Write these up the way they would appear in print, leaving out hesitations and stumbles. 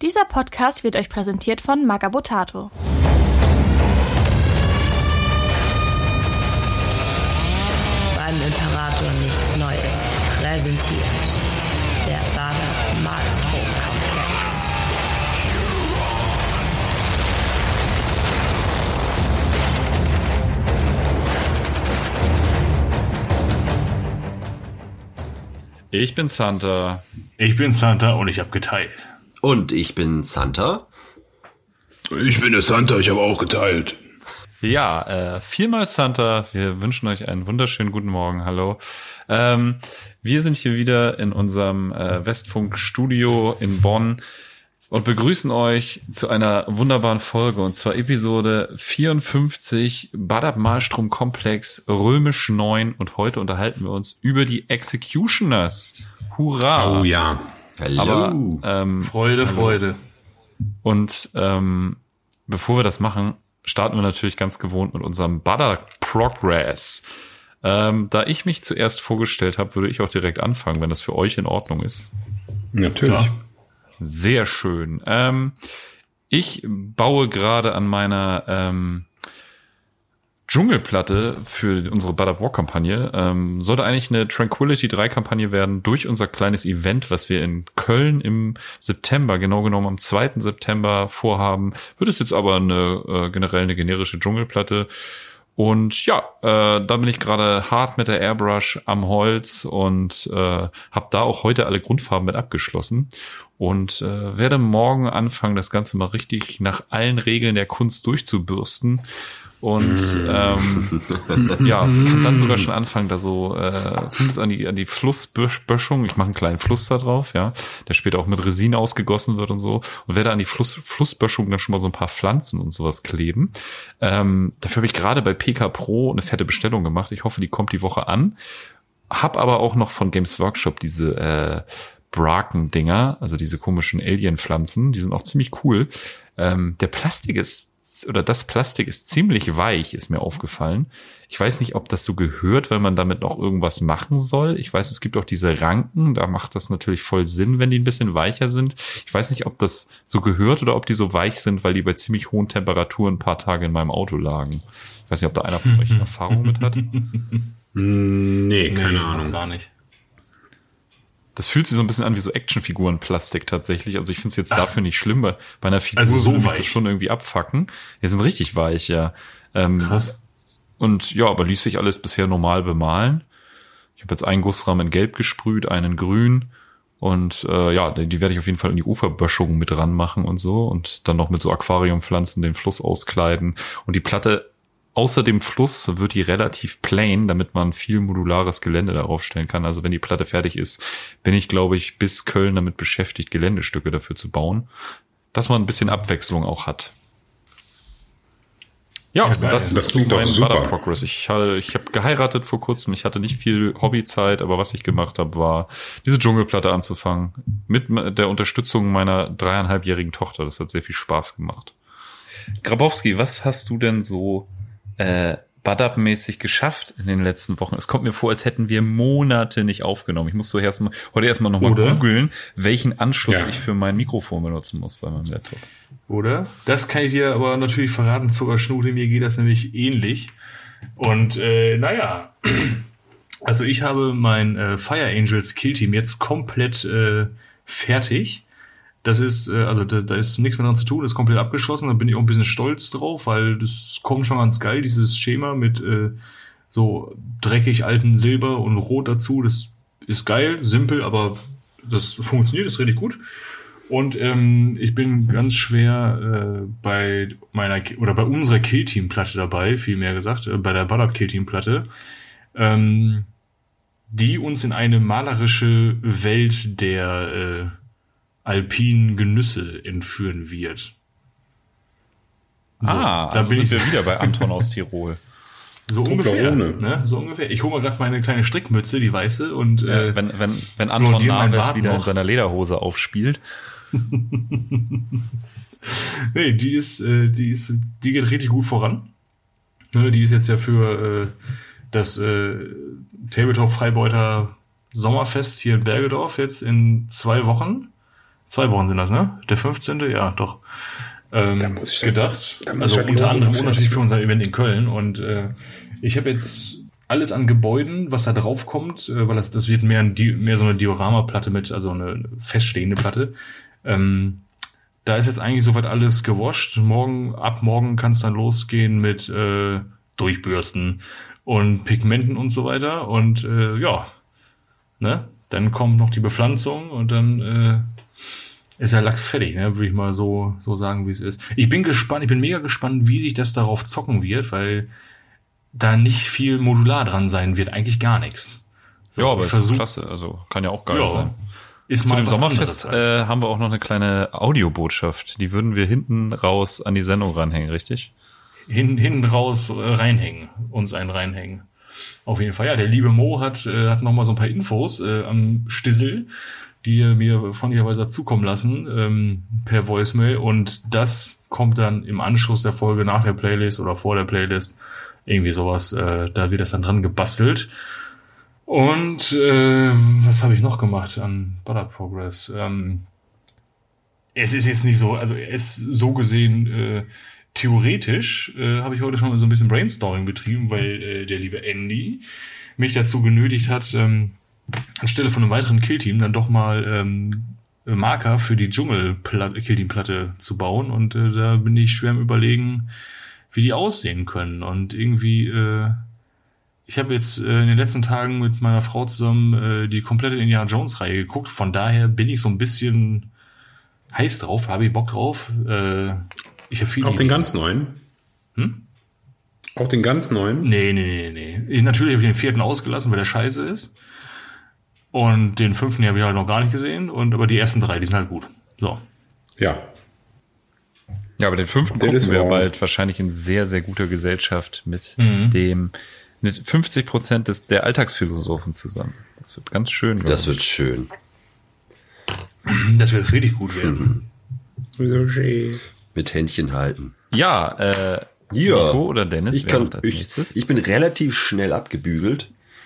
Dieser Podcast wird euch präsentiert von Magabotato. Beim Imperator nichts Neues. Präsentiert der Bader-Malstrom-Komplex. Ich bin Santa. Ich bin Santa und ich habe geteilt. Und ich bin Santa. Ich bin der Santa, ich habe auch geteilt. Ja, viermal Santa. Wir wünschen euch einen wunderschönen guten Morgen. Hallo. Wir sind hier wieder in unserem Westfunk-Studio in Bonn und begrüßen euch zu einer wunderbaren Folge, und zwar Episode 54, Bader-Malstrom-Komplex, Römisch 9. Und heute unterhalten wir uns über die Executioners. Hurra! Oh ja. Hallo. Aber, Freude. Und bevor wir das machen, starten wir natürlich ganz gewohnt mit unserem Bader Progress. Da ich mich zuerst vorgestellt habe, würde ich auch direkt anfangen, wenn das für euch in Ordnung ist. Natürlich. Ja. Sehr schön. Ich baue gerade an meiner Dschungelplatte für unsere Bader War-Kampagne. Sollte eigentlich eine Tranquility 3-Kampagne werden durch unser kleines Event, was wir in Köln im September, genau genommen am 2. September vorhaben. Wird es jetzt aber generell eine generische Dschungelplatte. Und ja, da bin ich gerade hart mit der Airbrush am Holz und habe da auch heute alle Grundfarben mit abgeschlossen und werde morgen anfangen, das Ganze mal richtig nach allen Regeln der Kunst durchzubürsten. Und ja, kann dann sogar schon anfangen, da so zumindest an die Flussböschung, ich mache einen kleinen Fluss da drauf, ja, der später auch mit Resin ausgegossen wird und so, und werde an die Flussböschung dann schon mal so ein paar Pflanzen und sowas kleben. Dafür habe ich gerade bei PK Pro eine fette Bestellung gemacht. Ich hoffe, die kommt die Woche an. Hab aber auch noch von Games Workshop diese Bracken-Dinger, also diese komischen Alien-Pflanzen, die sind auch ziemlich cool. Das Plastik ist ziemlich weich, ist mir aufgefallen. Ich weiß nicht, ob das so gehört, weil man damit noch irgendwas machen soll. Ich weiß, es gibt auch diese Ranken, da macht das natürlich voll Sinn, wenn die ein bisschen weicher sind. Ich weiß nicht, ob das so gehört oder ob die so weich sind, weil die bei ziemlich hohen Temperaturen ein paar Tage in meinem Auto lagen. Ich weiß nicht, ob da einer von euch Erfahrung mit hat. Nee, keine Ahnung. Gar nicht. Das fühlt sich so ein bisschen an wie so Actionfiguren-Plastik tatsächlich. Also ich finde es jetzt dafür nicht schlimm. Bei einer Figur also so würde mich weich. das schon irgendwie abfacken. Die sind richtig weich, ja. Krass. Und ja, aber ließ sich alles bisher normal bemalen. Ich habe jetzt einen Gussrahmen in Gelb gesprüht, einen in Grün. Und ja, die werde ich auf jeden Fall in die Uferböschung mit ranmachen und so. Und dann noch mit so Aquariumpflanzen den Fluss auskleiden. Und die Platte außer dem Fluss wird die relativ plain, damit man viel modulares Gelände darauf stellen kann. Also wenn die Platte fertig ist, bin ich, glaube ich, bis Köln damit beschäftigt, Geländestücke dafür zu bauen, dass man ein bisschen Abwechslung auch hat. Ja, das klingt doch super. Bader Progress. Ich habe geheiratet vor kurzem. Ich hatte nicht viel Hobbyzeit, aber was ich gemacht habe, war diese Dschungelplatte anzufangen. Mit der Unterstützung meiner 3,5-jährigen Tochter. Das hat sehr viel Spaß gemacht. Grabowski, was hast du denn so Badab-mäßig geschafft in den letzten Wochen? Es kommt mir vor, als hätten wir Monate nicht aufgenommen. Ich muss heute erstmal nochmal googeln, welchen Anschluss ich für mein Mikrofon benutzen muss bei meinem Laptop. Oder? Das kann ich dir aber natürlich verraten, Zuckerschnute, mir geht das nämlich ähnlich. Und naja, also ich habe mein Fire Angels Killteam jetzt komplett fertig. Das ist, also da ist nichts mehr dran zu tun, ist komplett abgeschlossen, da bin ich auch ein bisschen stolz drauf, weil das kommt schon ganz geil, dieses Schema mit so dreckig alten Silber und Rot dazu, das ist geil, simpel, aber das funktioniert, ist richtig gut. Und ich bin ganz schwer bei unserer Killteam-Platte dabei, vielmehr gesagt, bei der Badab Killteam-Platte, die uns in eine malerische Welt der alpinen Genüsse entführen wird. So, da bin sind wir wieder bei Anton aus Tirol. So ungefähr, Toblerone. ne? So ungefähr. Ich hole mal gerade meine kleine Strickmütze, die weiße, und Wenn Anton Naves wieder in noch. seiner Lederhose aufspielt. Nee, die geht richtig gut voran. Ne, die ist jetzt ja für das Tabletop Freibeuter Sommerfest hier in Bergedorf jetzt in 2 Wochen. 2 Wochen sind das, ne? Der 15. Ja, doch. Gedacht. Also halt unter anderem natürlich für unser Event in Köln. Und ich habe jetzt alles an Gebäuden, was da drauf kommt, weil das wird mehr so eine Dioramaplatte mit, also eine feststehende Platte. Da ist jetzt eigentlich soweit alles gewascht. Ab morgen kann es dann losgehen mit Durchbürsten und Pigmenten und so weiter. Und dann kommt noch die Bepflanzung und dann ist der Lachs fertig, ne? Würde ich mal so sagen, wie es ist. Ich bin mega gespannt, wie sich das darauf zocken wird, weil da nicht viel modular dran sein wird, eigentlich gar nichts. So, ja, aber ist klasse, also kann ja auch geil sein. Ist Zu mal dem was Sommerfest anderes halt. haben wir auch noch eine kleine Audiobotschaft. Die würden wir hinten raus an die Sendung ranhängen, richtig? Hinten raus reinhängen, uns einen reinhängen. Auf jeden Fall, ja, der liebe Mo hat noch mal so ein paar Infos am Stissel, die er mir freundlicherweise zukommen lassen, per Voicemail, und das kommt dann im Anschluss der Folge nach der Playlist oder vor der Playlist, irgendwie sowas, da wird das dann dran gebastelt. Und was habe ich noch gemacht an Butter Progress? Es ist jetzt nicht so, also es so gesehen theoretisch habe ich heute schon mal so ein bisschen Brainstorming betrieben, weil der liebe Andy mich dazu genötigt hat, anstelle von einem weiteren Killteam dann doch mal Marker für die Killteam-Platte zu bauen. Und da bin ich schwer am Überlegen, wie die aussehen können. Und irgendwie, ich habe jetzt in den letzten Tagen mit meiner Frau zusammen die komplette Indiana Jones-Reihe geguckt. Von daher bin ich so ein bisschen heiß drauf, habe ich Bock drauf. Ich habe viele Auch den ganz neuen? Auch den ganz neuen? Nee. Natürlich habe ich den 4. ausgelassen, weil der scheiße ist. Und den 5. habe ich halt noch gar nicht gesehen. Aber die ersten 3, die sind halt gut. So. Ja. Ja, aber den 5. gucken wir bald wahrscheinlich in sehr, sehr guter Gesellschaft mit mit 50% der Alltagsphilosophen zusammen. Das wird ganz schön. Das wird schön. Das wird richtig gut werden. So schön. Mit Händchen halten. Ja, Nico oder Dennis, wer macht als nächstes? Ich bin relativ schnell abgebügelt.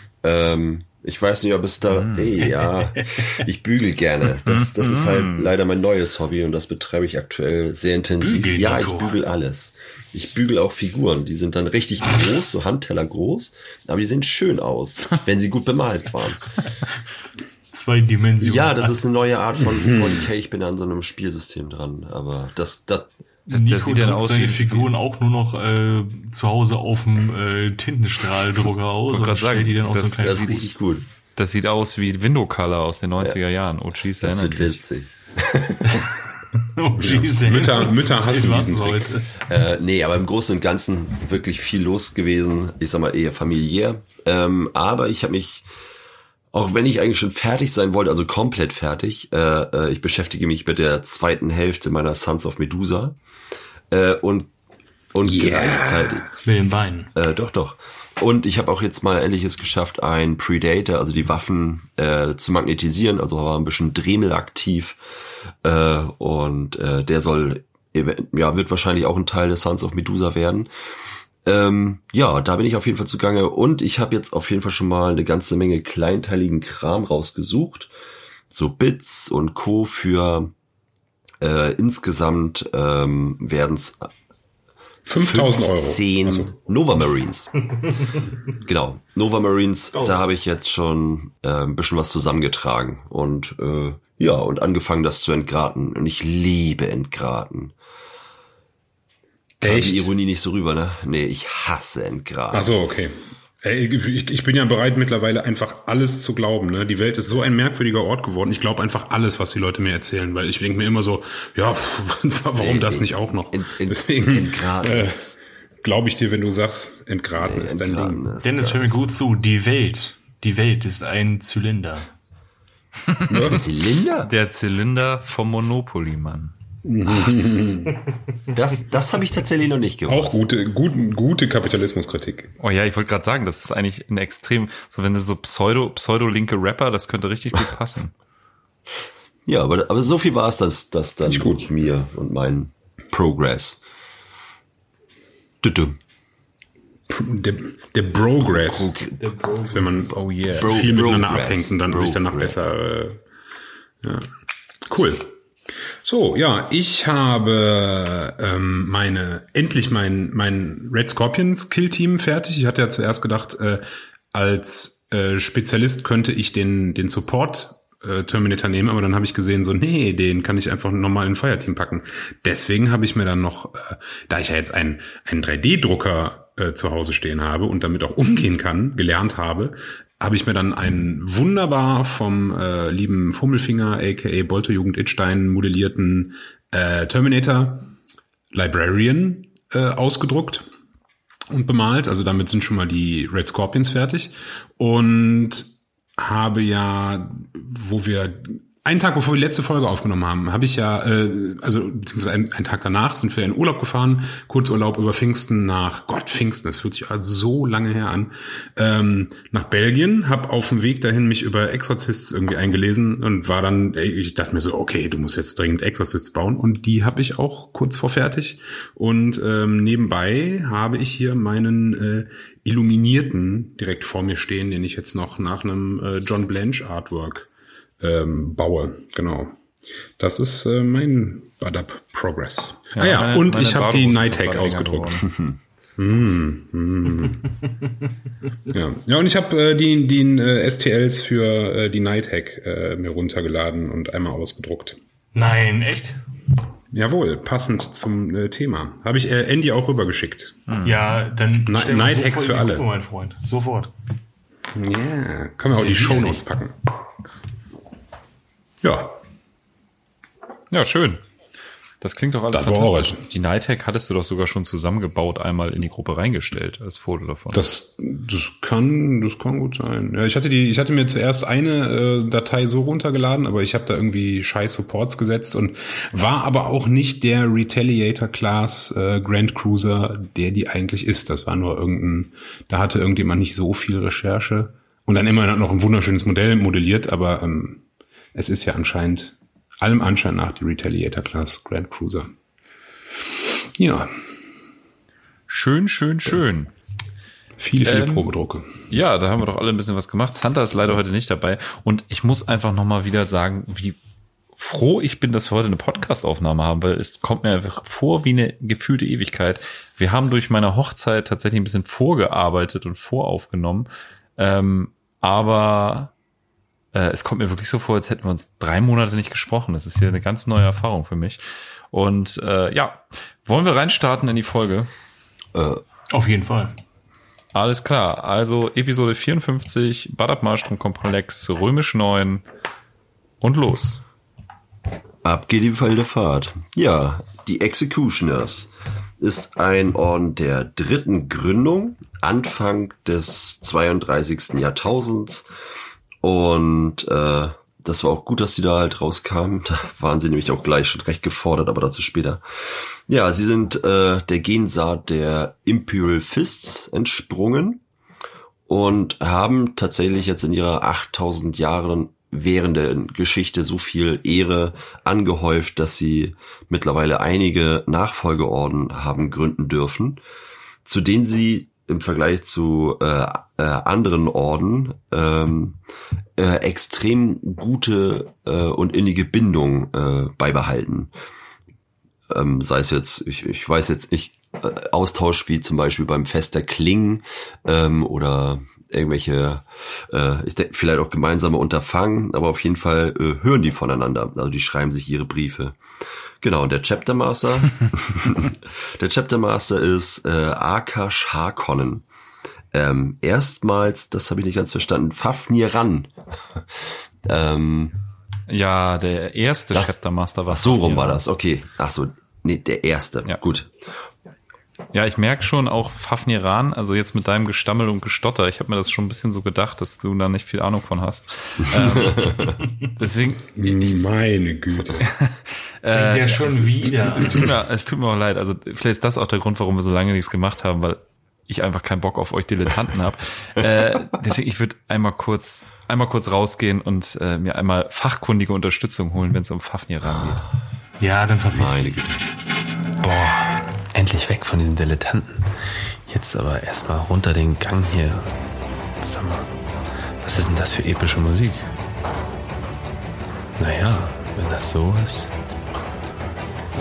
Ich weiß nicht, ob es da... ich bügel gerne. Das ist halt leider mein neues Hobby und das betreibe ich aktuell sehr intensiv. Bügel, ja, Nico. ich bügel alles. Ich bügel auch Figuren. Die sind dann richtig groß, so Handteller groß, aber die sehen schön aus, wenn sie gut bemalt waren. 2 Dimensionen. Ja, das ist eine neue Art von okay, ich bin an so einem Spielsystem dran, aber das Nico sieht dann druckt aus seine wie Figuren auch nur noch zu Hause auf dem Tintenstrahldrucker aus grad und stellt die dann auf so ein das kleines ist richtig gut. Das sieht aus wie Window Color aus den 90er Jahren. Oh, jeez, Das erinnert wird mich. witzig. Oh, Jesus. Mütter hassen diesen Trick. Nee, aber im Großen und Ganzen wirklich viel los gewesen. Ich sag mal eher familiär. Aber ich habe mich, auch wenn ich eigentlich schon fertig sein wollte, also komplett fertig, ich beschäftige mich mit der zweiten Hälfte meiner Sons of Medusa. Und gleichzeitig. Mit den Beinen. Doch. Und ich habe auch jetzt mal endlich es geschafft, ein Predator, also die Waffen zu magnetisieren, also war ein bisschen Dremel aktiv. Und der wird wahrscheinlich auch ein Teil des Sons of Medusa werden. Da bin ich auf jeden Fall zugange. Und ich habe jetzt auf jeden Fall schon mal eine ganze Menge kleinteiligen Kram rausgesucht. So Bits und Co. für insgesamt werden es 5.000 Euro. 10 Also. Nova Marines. Genau, Nova Marines, da habe ich jetzt schon ein bisschen was zusammengetragen und und angefangen, das zu entgraten. Und ich liebe Entgraten. Kam Echt? die Ironie nicht so rüber, ne? Nee, ich hasse Entgraten. Ach so, okay. Ich bin ja bereit, mittlerweile einfach alles zu glauben. Ne? Die Welt ist so ein merkwürdiger Ort geworden. Ich glaube einfach alles, was die Leute mir erzählen, weil ich denke mir immer so, ja, warum das nicht auch noch? Deswegen Entgraten glaube ich dir, wenn du sagst, Entgraten ist dein Ding. Dennis, hör mir gut zu. Die Welt ist ein Zylinder. Zylinder? Der Zylinder vom Monopoly, Mann. Das habe ich tatsächlich noch nicht gewusst. Auch gute Kapitalismuskritik. Oh ja, ich wollte gerade sagen, das ist eigentlich ein extrem, so wenn du so pseudo-linke Rapper, das könnte richtig gut passen. Ja, aber so viel war es das dann Nicht gut. mit mir und meinen Progress. Der Progress. Das ist, wenn man Oh yeah. viel miteinander Progress. abhängt und dann sich danach Progress. besser. Ja. Cool. So, ja, ich habe endlich mein Red Scorpions Kill-Team fertig. Ich hatte ja zuerst gedacht, als Spezialist könnte ich den Support Terminator nehmen, aber dann habe ich gesehen, so, nee, den kann ich einfach normal in ein Fireteam packen. Deswegen habe ich mir dann noch, da ich ja jetzt einen 3D-Drucker zu Hause stehen habe und damit auch umgehen kann, gelernt habe ich mir dann einen wunderbar vom lieben Fummelfinger, aka Bolter-Jugend Idstein, modellierten Terminator Librarian ausgedruckt und bemalt. Also damit sind schon mal die Red Scorpions fertig. Und habe ja, einen Tag bevor wir die letzte Folge aufgenommen haben, habe ich ja, beziehungsweise einen Tag danach sind wir in Urlaub gefahren, Kurzurlaub über Pfingsten Pfingsten, das fühlt sich also so lange her an, nach Belgien, habe auf dem Weg dahin mich über Exorcists irgendwie eingelesen und war dann, ich dachte mir so, okay, du musst jetzt dringend Exorcists bauen und die habe ich auch kurz vor fertig und nebenbei habe ich hier meinen Illuminierten direkt vor mir stehen, den ich jetzt noch nach einem John Blanche Artwork baue, genau. Das ist mein Badab Progress. Ja, und ich habe die Nighthack ausgedruckt. Ja, und ich habe die STLs für die Nighthack mir runtergeladen und einmal ausgedruckt. Nein, echt? Jawohl, passend zum Thema. Habe ich Andy auch rübergeschickt. Ja, dann Nighthacks für alle. Mein Freund. Sofort. Ja, können wir auch die Shownotes packen. Ja. Ja, schön. Das klingt doch alles das fantastisch. Die Nighthack hattest du doch sogar schon zusammengebaut, einmal in die Gruppe reingestellt, als Foto davon. Das kann gut sein. Ja, ich hatte mir zuerst eine Datei so runtergeladen, aber ich habe da irgendwie scheiß Supports gesetzt und war aber auch nicht der Retaliator-Class Grand Cruiser, der die eigentlich ist. Das war nur da hatte irgendjemand nicht so viel Recherche und dann immer noch ein wunderschönes Modell modelliert, aber es ist ja allem Anschein nach die Retaliator-Class Grand Cruiser. Ja. Schön. Viele Probedrucke. Ja, da haben wir doch alle ein bisschen was gemacht. Hunter ist leider heute nicht dabei. Und ich muss einfach nochmal wieder sagen, wie froh ich bin, dass wir heute eine Podcast-Aufnahme haben, weil es kommt mir einfach vor wie eine gefühlte Ewigkeit. Wir haben durch meine Hochzeit tatsächlich ein bisschen vorgearbeitet und voraufgenommen. Aber es kommt mir wirklich so vor, als hätten wir uns 3 Monate nicht gesprochen. Das ist hier eine ganz neue Erfahrung für mich. Und wollen wir reinstarten in die Folge? Auf jeden Fall. Alles klar. Also Episode 54, Badab Malstrom-Komplex, Römisch 9 und los. Ab geht die wilde Fahrt. Ja, die Executioners ist ein Orden der 3. Gründung, Anfang des 32. Jahrtausends. Und das war auch gut, dass die da halt rauskamen. Da waren sie nämlich auch gleich schon recht gefordert, aber dazu später. Ja, sie sind der Gensaat der Imperial Fists entsprungen und haben tatsächlich jetzt in ihrer 8000 Jahren währenden Geschichte so viel Ehre angehäuft, dass sie mittlerweile einige Nachfolgeorden haben gründen dürfen, zu denen sie im Vergleich zu anderen Orden extrem gute und innige Bindung beibehalten. Sei es jetzt, ich weiß jetzt nicht, Austausch wie zum Beispiel beim Fest der Klingen oder irgendwelche, ich denke vielleicht auch gemeinsame Unterfangen, aber auf jeden Fall hören die voneinander. Also die schreiben sich ihre Briefe. Genau, und der Chapter Master, der Chapter Master ist Akash Harkonnen. Erstmals, das habe ich nicht ganz verstanden, Fafnir Ran. Ja, der erste Chapter Master war. Ach, so rum war das, okay. Ach so, nee, der erste, ja. Gut. Ja, ich merke schon auch Fafnir Ran, also jetzt mit deinem Gestammel und Gestotter, ich habe mir das schon ein bisschen so gedacht, dass du da nicht viel Ahnung von hast. Deswegen. Meine Güte. Fängt der schon wieder an. Es tut mir auch leid. Also vielleicht ist das auch der Grund, warum wir so lange nichts gemacht haben, weil ich einfach keinen Bock auf euch Dilettanten habe. Deswegen, ich würde einmal kurz rausgehen und mir einmal fachkundige Unterstützung holen, wenn es um Fafnir Ran geht. Ja, dann verpiss Meine dich. Güte. Boah, endlich weg von diesen Dilettanten. Jetzt aber erstmal runter den Gang hier. Sag mal, was ist denn das für epische Musik? Naja, wenn das so ist.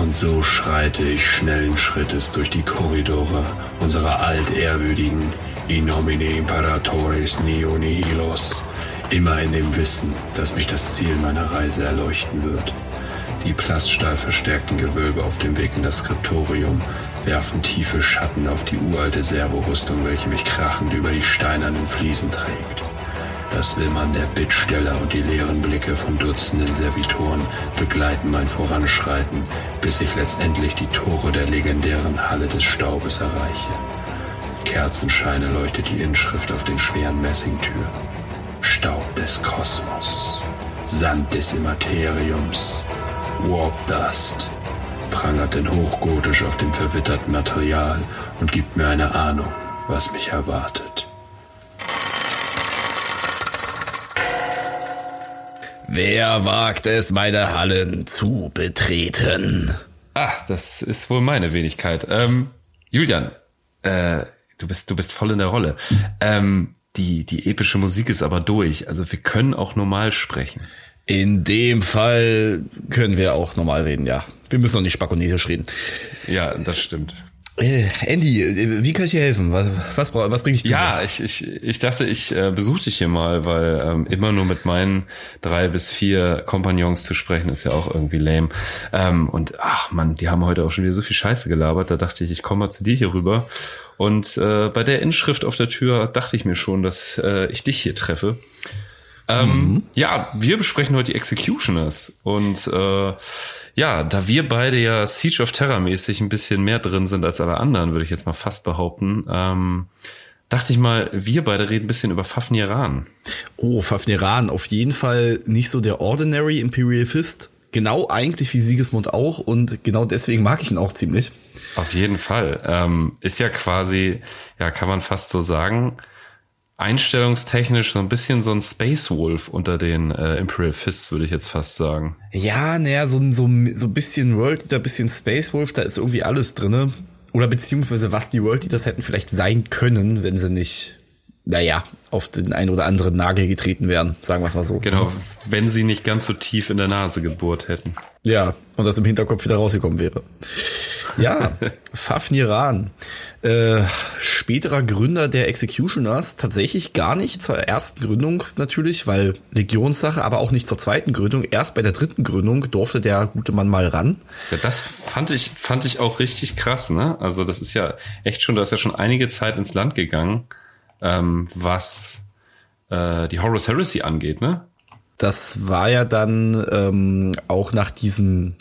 Und so schreite ich schnellen Schrittes durch die Korridore unserer altehrwürdigen In nomine Imperatoris Neo Nihilos, immer in dem Wissen, dass mich das Ziel meiner Reise erleuchten wird. Die plaststahlverstärkten Gewölbe auf dem Weg in das Skriptorium werfen tiefe Schatten auf die uralte Servorüstung, welche mich krachend über die steinernen Fliesen trägt. Das Wimmern der Bittsteller und die leeren Blicke von Dutzenden Servitoren begleiten mein Voranschreiten, bis ich letztendlich die Tore der legendären Halle des Staubes erreiche. Kerzenscheine leuchtet die Inschrift auf den schweren Messingtüren. Staub des Kosmos, Sand des Immateriums, Warp Dust, prangert denn hochgotisch auf dem verwitterten Material und gibt mir eine Ahnung, was mich erwartet. Wer wagt es, meine Hallen zu betreten? Das ist wohl meine Wenigkeit. Julian, du bist voll in der Rolle. Die epische Musik ist aber durch, also wir können auch normal sprechen. In dem Fall können wir auch normal reden, ja. Wir müssen noch nicht spakonesisch reden. Ja, das stimmt. Andy, wie kann ich dir helfen? Was bringe ich dir? Ja, ich dachte, ich besuche dich hier mal, weil immer nur mit meinen 3 bis 4 Kompagnons zu sprechen ist ja auch irgendwie lame. Und ach man, die haben heute auch schon wieder so viel Scheiße gelabert. Da dachte ich komme mal zu dir hier rüber. Und bei der Inschrift auf der Tür dachte ich mir schon, dass ich dich hier treffe. Ja, wir besprechen heute die Executioners. Und da wir beide ja Siege of Terror mäßig ein bisschen mehr drin sind als alle anderen, würde ich jetzt mal fast behaupten, dachte ich mal, wir beide reden ein bisschen über Fafnir Ran. Oh, Fafnir Ran, auf jeden Fall nicht so der Ordinary Imperial Fist. Genau eigentlich wie Sigismund auch und genau deswegen mag ich ihn auch ziemlich. Auf jeden Fall. Ist ja quasi, ja, kann man fast so sagen, einstellungstechnisch so ein bisschen so ein Space Wolf unter den Imperial Fists, würde ich jetzt fast sagen. Ja, naja, so ein bisschen World Eater, bisschen Space Wolf, da ist irgendwie alles drinne. Oder beziehungsweise was die World Eaters hätten vielleicht sein können, wenn sie nicht, auf den einen oder anderen Nagel getreten wären, sagen wir es mal so. Genau, wenn sie nicht ganz so tief in der Nase gebohrt hätten. Ja, und das im Hinterkopf wieder rausgekommen wäre. Ja, Fafnir Ran, späterer Gründer der Executioners, tatsächlich gar nicht zur ersten Gründung natürlich, weil Legionssache, aber auch nicht zur zweiten Gründung. Erst bei der dritten Gründung durfte der gute Mann mal ran. Ja, das fand ich auch richtig krass, ne? Also das ist ja echt schon, da ist ja schon einige Zeit ins Land gegangen, was die Horus Heresy angeht, ne? Das war ja dann auch nach diesen,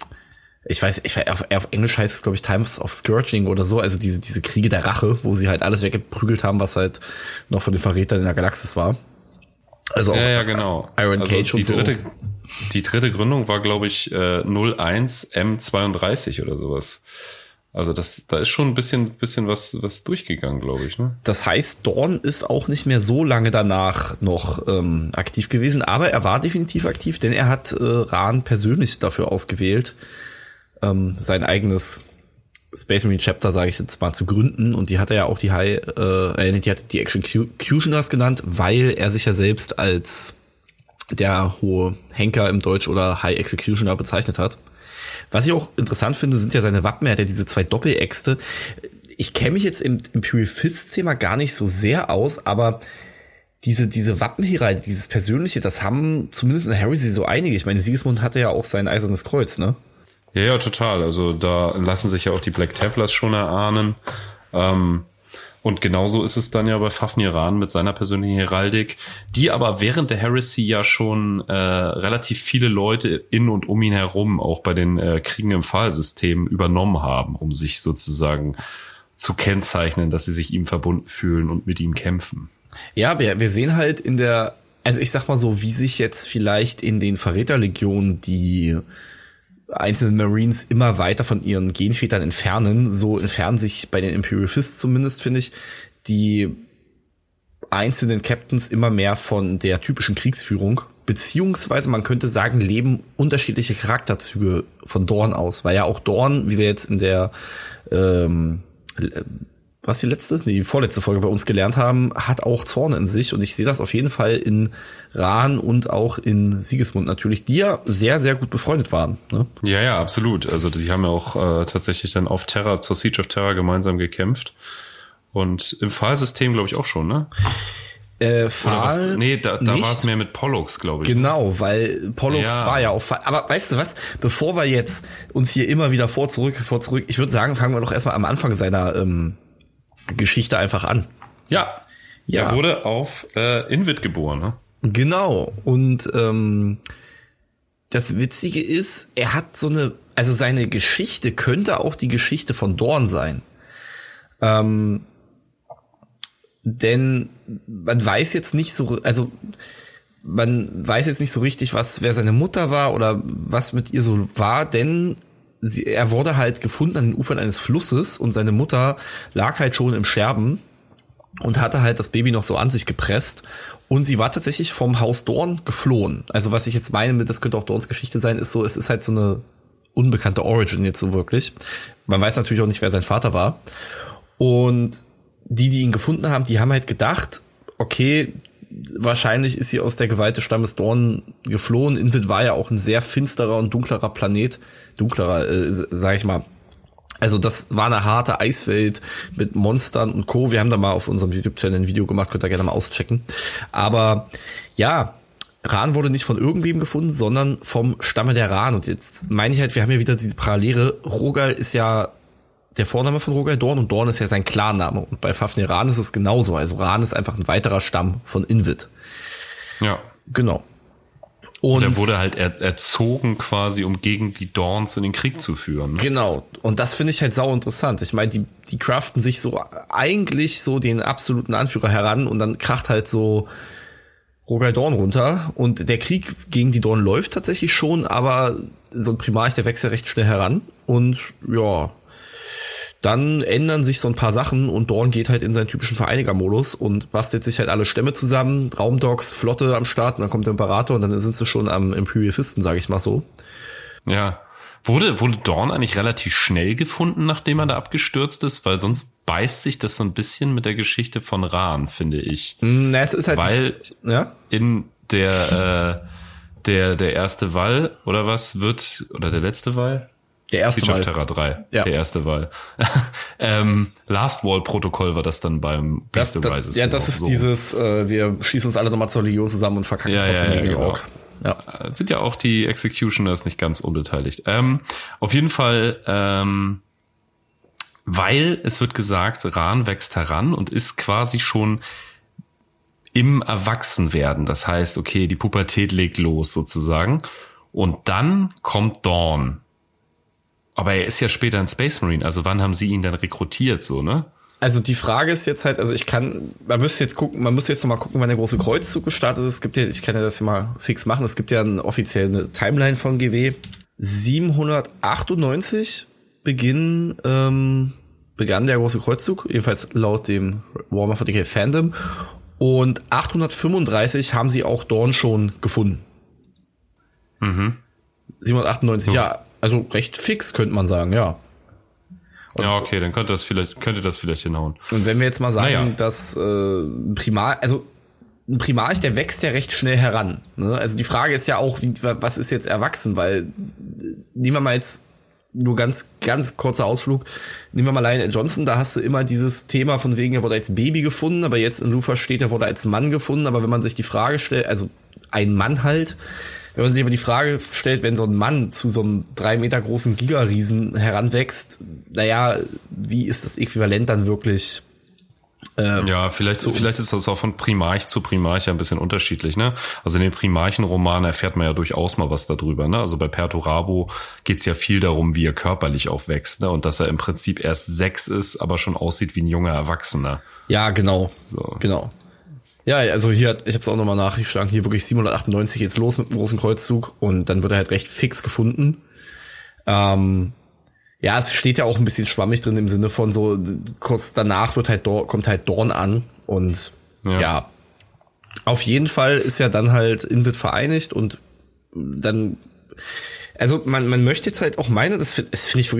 auf Englisch heißt es, glaube ich, Times of Scourging oder so, also diese Kriege der Rache, wo sie halt alles weggeprügelt haben, was halt noch von den Verrätern in der Galaxis war. Also auch ja, genau. Iron Cage und so. Die dritte Gründung war, glaube ich, 01 M32 oder sowas. Also da ist schon ein bisschen was durchgegangen, glaube ich, ne? Das heißt, Dorn ist auch nicht mehr so lange danach noch aktiv gewesen, aber er war definitiv aktiv, denn er hat Ran persönlich dafür ausgewählt, sein eigenes Space Marine Chapter, sage ich jetzt mal, zu gründen. Und die hat er ja auch die hat die Executioners genannt, weil er sich ja selbst als der hohe Henker im Deutsch oder High Executioner bezeichnet hat. Was ich auch interessant finde, sind ja seine Wappen. Er hat ja diese 2 Doppeläxte. Ich kenne mich jetzt im Imperial Fist-Thema gar nicht so sehr aus, aber diese Wappenheralde, dieses Persönliche, das haben zumindest in Heresy so einige. Ich meine, Sigismund hatte ja auch sein eisernes Kreuz, ne? Ja, total. Also da lassen sich ja auch die Black Templars schon erahnen. Und genauso ist es dann ja bei Fafnir Ran mit seiner persönlichen Heraldik, die aber während der Heresy ja schon relativ viele Leute in und um ihn herum auch bei den Kriegen im Pfahlsystem übernommen haben, um sich sozusagen zu kennzeichnen, dass sie sich ihm verbunden fühlen und mit ihm kämpfen. Ja, wir sehen halt also ich sag mal so, wie sich jetzt vielleicht in den Verräterlegionen die einzelnen Marines immer weiter von ihren Genvätern entfernen, so entfernen sich bei den Imperial Fists zumindest, finde ich, die einzelnen Captains immer mehr von der typischen Kriegsführung, beziehungsweise man könnte sagen, leben unterschiedliche Charakterzüge von Dorn aus, weil ja auch Dorn, wie wir jetzt in der was die vorletzte Folge bei uns gelernt haben, hat auch Zorn in sich. Und ich sehe das auf jeden Fall in Rahn und auch in Sigismund natürlich, die ja sehr, sehr gut befreundet waren. Ne? Ja, absolut. Also die haben ja auch tatsächlich dann auf Terra, zur Siege of Terra gemeinsam gekämpft. Und im Pfahl-System, glaube ich, auch schon, ne? Pfahl? Nee, da war es mehr mit Pollux, glaube ich. Genau, weil Pollux war ja auch Pfahl. Aber weißt du was? Bevor wir jetzt uns hier immer wieder vor, zurück, ich würde sagen, fangen wir doch erstmal am Anfang seiner Geschichte einfach an. Ja. Er wurde auf Invid geboren, ne? Genau. Und das Witzige ist, er hat also seine Geschichte könnte auch die Geschichte von Dorn sein. Denn man weiß jetzt nicht so richtig, wer seine Mutter war oder was mit ihr so war, denn er wurde halt gefunden an den Ufern eines Flusses und seine Mutter lag halt schon im Sterben und hatte halt das Baby noch so an sich gepresst und sie war tatsächlich vom Haus Dorn geflohen. Also was ich jetzt meine, das könnte auch Dorns Geschichte sein, ist so, es ist halt so eine unbekannte Origin jetzt so wirklich. Man weiß natürlich auch nicht, wer sein Vater war. Und die ihn gefunden haben, die haben halt gedacht, okay, wahrscheinlich ist sie aus der Gewalt des Stammes Dorn geflohen. Invid war ja auch ein sehr finsterer und dunklerer Planet. Sag ich mal. Also das war eine harte Eiswelt mit Monstern und Co. Wir haben da mal auf unserem YouTube-Channel ein Video gemacht, könnt ihr gerne mal auschecken. Aber ja, Rahn wurde nicht von irgendwem gefunden, sondern vom Stamme der Rahn. Und jetzt meine ich halt, wir haben ja wieder diese Parallele. Rogal ist ja der Vorname von Rogal Dorn und Dorn ist ja sein Klarname. Und bei Fafnir Rahn ist es genauso. Also Rahn ist einfach ein weiterer Stamm von Invid. Ja. Genau. Und er wurde halt erzogen quasi, um gegen die Dorns in den Krieg zu führen. Ne? Genau. Und das finde ich halt sau interessant. Ich meine, die craften sich so eigentlich so den absoluten Anführer heran und dann kracht halt so Rogal Dorn runter. Und der Krieg gegen die Dorn läuft tatsächlich schon, aber so ein Primarch, der wächst ja recht schnell heran. Und ja, dann ändern sich so ein paar Sachen und Dorn geht halt in seinen typischen Vereiniger-Modus und bastelt sich halt alle Stämme zusammen, Raumdogs, Flotte am Start und dann kommt der Imperator und dann sind sie schon am Imperialisten, sage ich mal so. Ja. Wurde Dorn eigentlich relativ schnell gefunden, nachdem er da abgestürzt ist? Weil sonst beißt sich das so ein bisschen mit der Geschichte von Rahn, finde ich. Na, es ist halt... Weil in der erste Wall oder was oder der letzte Wall? Der erste Siege Wall. of Terra 3, ja. Der erste Wall. Last Wall Protokoll war das dann beim Beast Rises. Ja, das ist so. Dieses, wir schließen uns alle nochmal zur Legion zusammen und verkacken trotzdem gegen die Ork. Ja. Sind ja auch die Executioners nicht ganz unbeteiligt. Auf jeden Fall, weil es wird gesagt, Rahn wächst heran und ist quasi schon im Erwachsenwerden. Das heißt, okay, die Pubertät legt los sozusagen. Und dann kommt Dorn. Aber er ist ja später ein Space Marine, also wann haben sie ihn denn rekrutiert, so, ne? Also die Frage ist jetzt halt, man müsste jetzt noch mal gucken, wann der große Kreuzzug gestartet ist. Ich kann ja das hier mal fix machen. Es gibt ja eine offizielle Timeline von GW. 798 begann der große Kreuzzug, jedenfalls laut dem Warhammer 40k Fandom. Und 835 haben sie auch Dorn schon gefunden. 798, ja. Also recht fix, könnte man sagen, ja. Und ja, okay, dann könnte das vielleicht hinhauen. Und wenn wir jetzt mal sagen, dass ein Primarch, der wächst ja recht schnell heran. Ne? Also die Frage ist ja auch, was ist jetzt erwachsen? Weil, nehmen wir mal jetzt nur ganz kurzer Ausflug, nehmen wir mal Lionel Johnson, da hast du immer dieses Thema von wegen, er wurde als Baby gefunden, aber jetzt in Lufa steht, er wurde als Mann gefunden. Aber wenn man sich die Frage stellt, also ein Mann halt, wenn man sich aber die Frage stellt, wenn so ein Mann zu so einem 3 Meter großen Gigariesen heranwächst, naja, wie ist das Äquivalent dann wirklich? Ja, vielleicht ist das auch von Primarch zu Primarch ein bisschen unterschiedlich, ne? Also in den Primarchen-Romanen erfährt man ja durchaus mal was darüber, ne? Also bei Perturabo geht's ja viel darum, wie er körperlich aufwächst, ne? Und dass er im Prinzip erst 6 ist, aber schon aussieht wie ein junger Erwachsener. Ja, genau. So. Genau. Ja, also ich habe es auch nochmal nachgeschlagen, hier wirklich 798 geht's los mit dem großen Kreuzzug und dann wird er halt recht fix gefunden. Ja, es steht ja auch ein bisschen schwammig drin im Sinne von so, kurz danach kommt halt Dorn an und ja, auf jeden Fall ist ja dann halt Invid vereinigt und dann, also man möchte jetzt halt auch meinen, das finde ich wirklich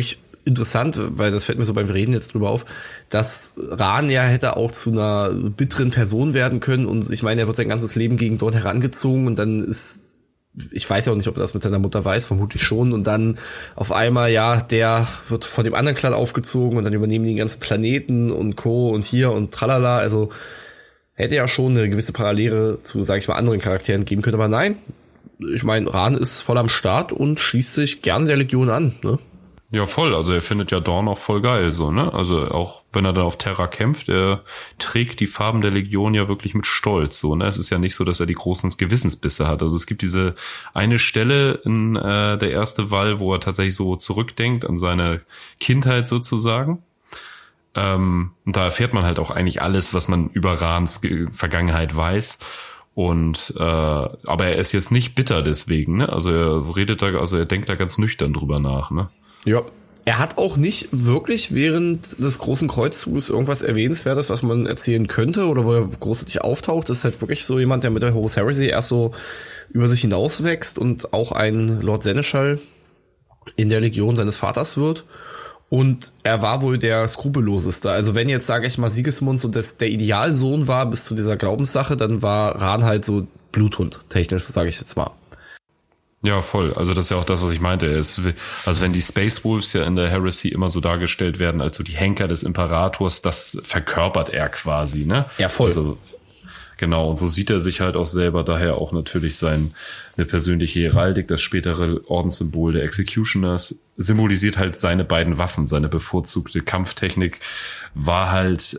interessant, weil das fällt mir so beim Reden jetzt drüber auf, dass Ran ja hätte auch zu einer bitteren Person werden können und ich meine, er wird sein ganzes Leben gegen Dorn herangezogen und dann ist, ich weiß ja auch nicht, ob er das mit seiner Mutter weiß, vermutlich schon, und dann auf einmal, ja, der wird von dem anderen Clan aufgezogen und dann übernehmen die den ganzen Planeten und Co. und hier und tralala, also hätte ja schon eine gewisse Parallele zu, sag ich mal, anderen Charakteren geben können, aber nein, ich meine, Ran ist voll am Start und schließt sich gerne der Legion an, ne? Ja, voll. Also er findet ja Dorn auch voll geil, so, ne? Also auch wenn er dann auf Terra kämpft, er trägt die Farben der Legion ja wirklich mit Stolz, so, ne? Es ist ja nicht so, dass er die großen Gewissensbisse hat. Also es gibt diese eine Stelle in der erste Wall, wo er tatsächlich so zurückdenkt an seine Kindheit sozusagen. Und da erfährt man halt auch eigentlich alles, was man über Rans Vergangenheit weiß. Und aber er ist jetzt nicht bitter deswegen, ne? Also er denkt da ganz nüchtern drüber nach, ne? Ja. Er hat auch nicht wirklich während des großen Kreuzzuges irgendwas Erwähnenswertes, was man erzählen könnte oder wo er großartig auftaucht. Das ist halt wirklich so jemand, der mit der Horus Heresy erst so über sich hinauswächst und auch ein Lord Seneschal in der Legion seines Vaters wird. Und er war wohl der Skrupelloseste. Also wenn jetzt, sage ich mal, Sigismunds und der Idealsohn war bis zu dieser Glaubenssache, dann war Ran halt so Bluthund, technisch, sage ich jetzt mal. Ja, voll. Also das ist ja auch das, was ich meinte. Also wenn die Space Wolves ja in der Heresy immer so dargestellt werden, als so die Henker des Imperators, das verkörpert er quasi, ne? Ja, voll. Also, genau, und so sieht er sich halt auch selber, daher auch natürlich eine persönliche Heraldik, das spätere Ordenssymbol der Executioners, symbolisiert halt seine beiden Waffen, seine bevorzugte Kampftechnik war halt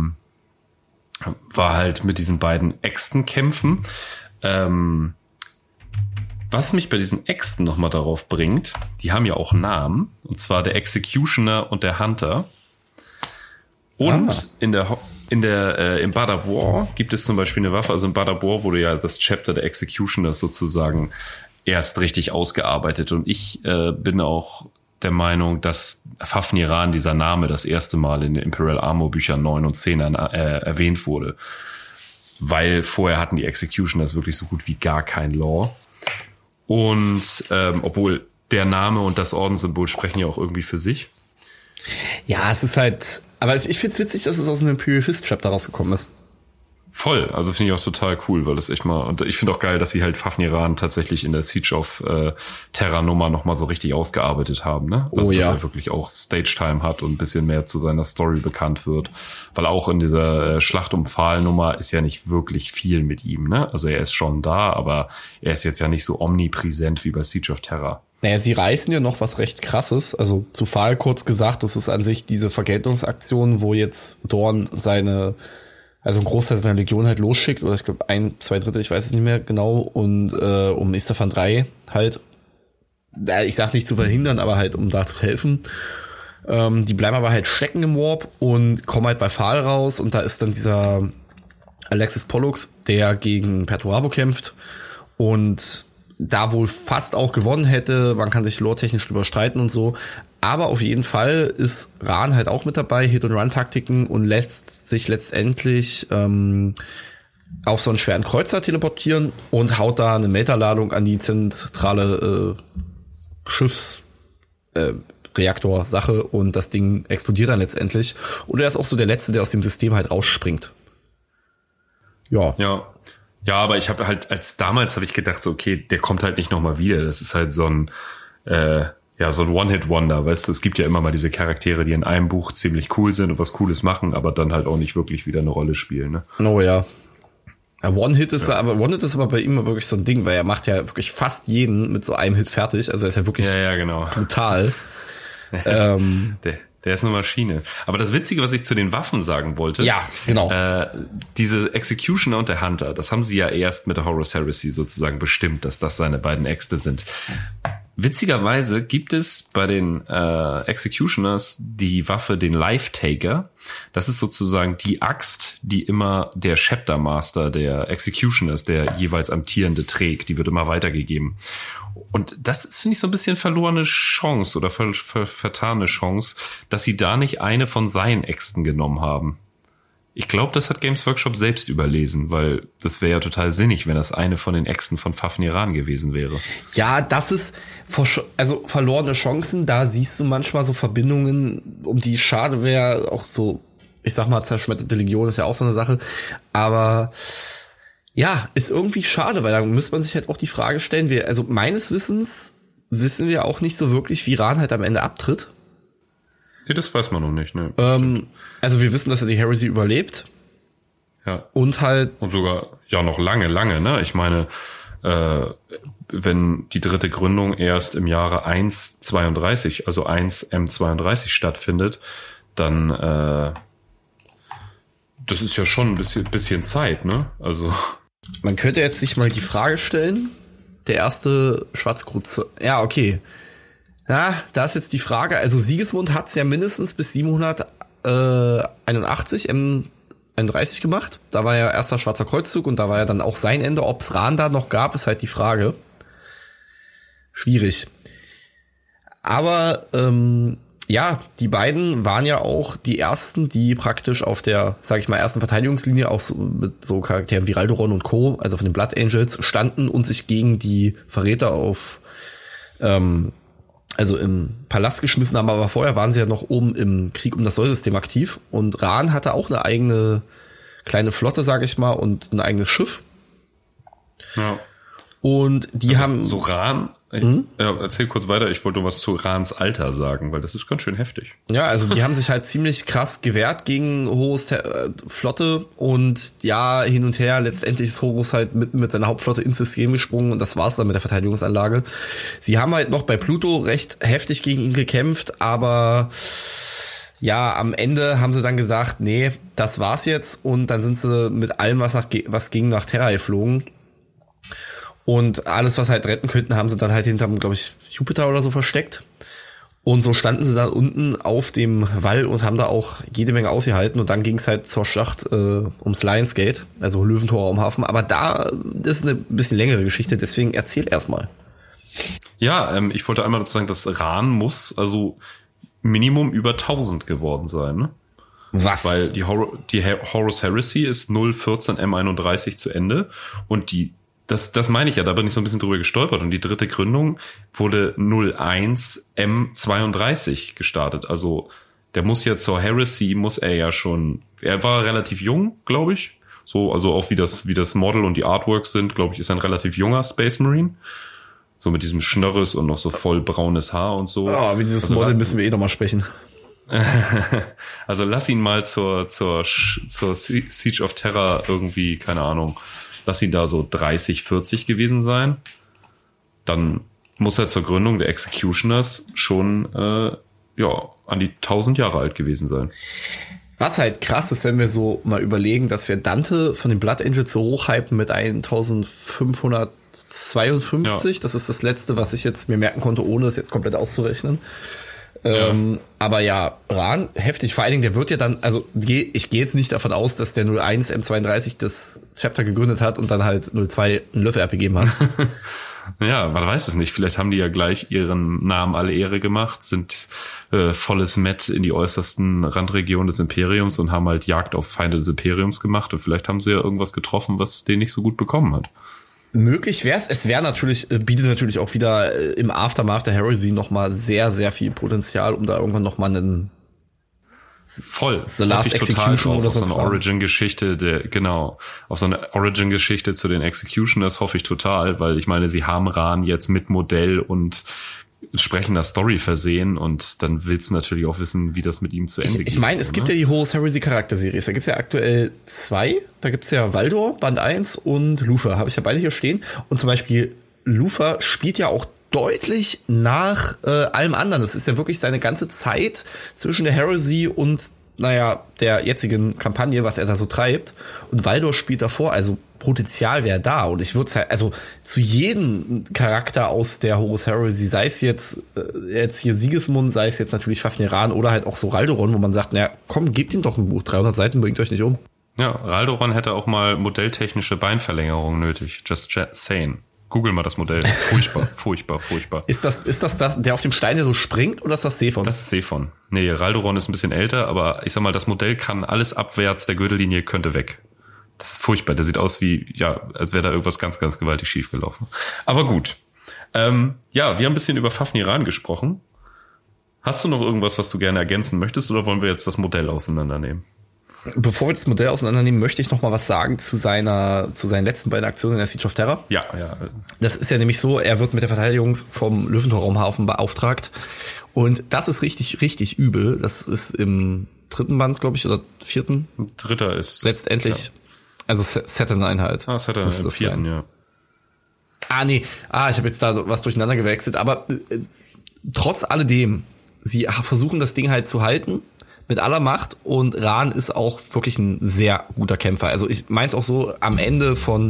mit diesen beiden Äxten kämpfen. Was mich bei diesen Äxten nochmal darauf bringt, die haben ja auch Namen, und zwar der Executioner und der Hunter. Und im Bad War gibt es zum Beispiel eine Waffe, also im Bad War wurde ja das Chapter der Executioners sozusagen erst richtig ausgearbeitet, und ich bin auch der Meinung, dass Fafnir, dieser Name, das erste Mal in den Imperial Armor Büchern 9 und 10 erwähnt wurde, weil vorher hatten die Executioners wirklich so gut wie gar kein Lore. Und obwohl der Name und das Ordenssymbol sprechen ja auch irgendwie für sich. Ja, es ist halt, aber ich find's witzig, dass es aus einem Imperial Fist Chapter rausgekommen ist. Voll, also finde ich auch total cool, weil das echt mal, und ich finde auch geil, dass sie halt Fafnir tatsächlich in der Siege of Terra Nummer nochmal so richtig ausgearbeitet haben, ne? Also, dass er wirklich auch Stage-Time hat und ein bisschen mehr zu seiner Story bekannt wird, weil auch in dieser Schlacht um Pfahl Nummer ist ja nicht wirklich viel mit ihm, ne? Also er ist schon da, aber er ist jetzt ja nicht so omnipräsent wie bei Siege of Terra. Naja, sie reißen ja noch was recht Krasses, also zu Pfahl kurz gesagt, das ist an sich diese Vergeltungsaktion, wo jetzt Dorn also ein Großteil seiner Legion halt losschickt, oder ich glaube 1/2, ich weiß es nicht mehr genau, und um Istefan 3 halt, ich sag nicht zu verhindern, aber halt um da zu helfen. Die bleiben aber halt stecken im Warp und kommen halt bei Pfahl raus, und da ist dann dieser Alexis Pollux, der gegen Perturabo kämpft und da wohl fast auch gewonnen hätte. Man kann sich lore-technisch drüber streiten und so. Aber auf jeden Fall ist Ran halt auch mit dabei, Hit-and-Run-Taktiken, und lässt sich letztendlich auf so einen schweren Kreuzer teleportieren und haut da eine Metaladung an die zentrale Schiffsreaktor-Sache, und das Ding explodiert dann letztendlich. Und er ist auch so der Letzte, der aus dem System halt rausspringt. Ja. Ja, aber ich habe halt, damals habe ich gedacht, so, okay, der kommt halt nicht nochmal wieder. Das ist halt so ein One-Hit-Wonder, weißt du? Es gibt ja immer mal diese Charaktere, die in einem Buch ziemlich cool sind und was Cooles machen, aber dann halt auch nicht wirklich wieder eine Rolle spielen, ne? Oh ja. One-Hit ist aber bei ihm wirklich so ein Ding, weil er macht ja wirklich fast jeden mit so einem Hit fertig. Also er ist ja wirklich genau. brutal. Der ist eine Maschine. Aber das Witzige, was ich zu den Waffen sagen wollte. Ja, genau. Diese Executioner und der Hunter, das haben sie ja erst mit der Horus Heresy sozusagen bestimmt, dass das seine beiden Äxte sind. Witzigerweise gibt es bei den Executioners die Waffe, den Life-Taker. Das ist sozusagen die Axt, die immer der Chapter Master der Executioners, der jeweils Amtierende, trägt. Die wird immer weitergegeben. Und das ist, finde ich, so ein bisschen verlorene Chance oder vertane Chance, dass sie da nicht eine von seinen Äxten genommen haben. Ich glaube, das hat Games Workshop selbst überlesen, weil das wäre ja total sinnig, wenn das eine von den Exen von Fafnir gewesen wäre. Ja, das ist verlorene Chancen. Da siehst du manchmal so Verbindungen, um die schade wäre, auch so, ich sag mal, zerschmetterte Legion ist ja auch so eine Sache. Aber ja, ist irgendwie schade, weil da muss man sich halt auch die Frage stellen, also meines Wissens wissen wir auch nicht so wirklich, wie Rahn halt am Ende abtritt. Nee, das weiß man noch nicht, ne? Also wir wissen, dass er die Heresy überlebt. Ja. Und sogar, ja, noch lange, ne? Ich meine, wenn die dritte Gründung erst im Jahre 1.32, also 1M32 stattfindet, dann, das ist ja schon ein bisschen Zeit, ne? Also. Man könnte jetzt sich mal die Frage stellen, der erste Schwarzkruz, ja, okay. Ja, da ist jetzt die Frage, also Sigismund hat's ja mindestens bis 781 M31 gemacht. Da war ja erster Schwarzer Kreuzzug und da war ja dann auch sein Ende. Ob's Rahn da noch gab, ist halt die Frage. Schwierig. Aber ja, die beiden waren ja auch die ersten, die praktisch auf der, sag ich mal, ersten Verteidigungslinie auch so mit so Charakteren wie Raldoron und Co., also von den Blood Angels, standen und sich gegen die Verräter auf also im Palast geschmissen haben, aber vorher waren sie ja noch oben im Krieg um das Sollsystem aktiv und Rahn hatte auch eine eigene kleine Flotte, sag ich mal, und ein eigenes Schiff. Ja. Und die haben... So Rahn, ja, erzähl kurz weiter, ich wollte was zu Rahns Alter sagen, weil das ist ganz schön heftig. Ja, also die haben sich halt ziemlich krass gewehrt gegen Horus Flotte und ja, hin und her, letztendlich ist Horus halt mit seiner Hauptflotte ins System gesprungen und das war's dann mit der Verteidigungsanlage. Sie haben halt noch bei Pluto recht heftig gegen ihn gekämpft, aber ja, am Ende haben sie dann gesagt, nee, das war's jetzt und dann sind sie mit allem, was ging, nach Terra geflogen. Und alles, was halt retten könnten, haben sie dann halt hinterm, glaube ich, Jupiter oder so versteckt. Und so standen sie dann unten auf dem Wall und haben da auch jede Menge ausgehalten. Und dann ging es halt zur Schlacht ums Lionsgate, also Löwentor am Hafen. Aber das ist eine bisschen längere Geschichte, deswegen erzähl erstmal. Ja, ich wollte einmal dazu sagen, dass Rahn muss also Minimum über 1000 geworden sein, ne? Was? Weil die Horus Heresy ist 014 M31 zu Ende und das meine ich ja, da bin ich so ein bisschen drüber gestolpert und die dritte Gründung wurde 01 M32 gestartet. Also der muss ja zur Heresy, er war relativ jung, glaube ich. So, also auch wie das Model und die Artworks sind, glaube ich, ist ein relativ junger Space Marine. So mit diesem Schnörres und noch so voll braunes Haar und so. Oh, wie dieses Model müssen wir noch mal sprechen. Also lass ihn mal zur Siege of Terra irgendwie, keine Ahnung, lass ihn da so 30, 40 gewesen sein. Dann muss er zur Gründung der Executioners schon an die 1000 Jahre alt gewesen sein. Was halt krass ist, wenn wir so mal überlegen, dass wir Dante von den Blood Angels so hochhypen mit 1552. Ja. Das ist das Letzte, was ich jetzt mir merken konnte, ohne es jetzt komplett auszurechnen. Ja. Aber ja, Rahn, heftig. Vor allen Dingen, der wird ja dann, also ich gehe jetzt nicht davon aus, dass der 01 M32 das Chapter gegründet hat und dann halt 02 einen Löffel abgegeben hat. Ja, man weiß es nicht. Vielleicht haben die ja gleich ihren Namen alle Ehre gemacht, sind volles Met in die äußersten Randregionen des Imperiums und haben halt Jagd auf Feinde des Imperiums gemacht und vielleicht haben sie ja irgendwas getroffen, was den nicht so gut bekommen hat. Möglich wär's. Es wäre natürlich, bietet natürlich auch wieder im Aftermath der Heresy nochmal sehr, sehr viel Potenzial, um da irgendwann nochmal einen voll The Last Execution oder so eine Origin-Geschichte, auf so eine Origin-Geschichte zu den Executioners hoffe ich total, weil ich meine, sie haben Rahn jetzt mit Modell und entsprechender Story versehen und dann willst du natürlich auch wissen, wie das mit ihm zu Ende geht. Ich meine, es gibt ja die Horus Heresy Charakterseries. Da gibt's ja aktuell 2. Da gibt's ja Valdor, Band 1 und Luthor. Habe ich ja beide hier stehen. Und zum Beispiel Luthor spielt ja auch deutlich nach allem anderen. Das ist ja wirklich seine ganze Zeit zwischen der Heresy und der jetzigen Kampagne, was er da so treibt. Und Valdor spielt davor, also Potenzial wäre da. Und ich würde halt, also zu jedem Charakter aus der Horus Heresy, sei es jetzt hier Sigismund, sei es jetzt natürlich Fafnir oder halt auch so Raldoron, wo man sagt, komm, gebt ihm doch ein Buch, 300 Seiten, bringt euch nicht um. Ja, Raldoron hätte auch mal modelltechnische Beinverlängerung nötig. Just saying. Google mal das Modell. Furchtbar, furchtbar, furchtbar. Ist das, der auf dem Stein, der so springt, oder ist das Sephon? Das ist Sephon. Nee, Raldoron ist ein bisschen älter, aber ich sag mal, das Modell kann alles abwärts der Gürtellinie könnte weg. Das ist furchtbar. Der sieht aus wie, ja, als wäre da irgendwas ganz, ganz gewaltig schief gelaufen. Aber gut. Ja, wir haben ein bisschen über Fafnir gesprochen. Hast du noch irgendwas, was du gerne ergänzen möchtest, oder wollen wir jetzt das Modell auseinandernehmen? Bevor wir das Modell auseinandernehmen, möchte ich noch mal was sagen zu seinen letzten beiden Aktionen in der Siege of Terror. Ja. Das ist ja nämlich so, er wird mit der Verteidigung vom Löwentor-Raumhafen beauftragt. Und das ist richtig, richtig übel. Das ist im 3. Band, glaube ich, oder 4. 3. ist... Letztendlich. Ja. Also Saturn halt. Saturn im 4. ja. Nee. Ich habe jetzt da was durcheinander gewechselt. Aber trotz alledem, sie versuchen das Ding halt zu halten. Mit aller Macht, und Rahn ist auch wirklich ein sehr guter Kämpfer. Also ich mein's auch so, am Ende von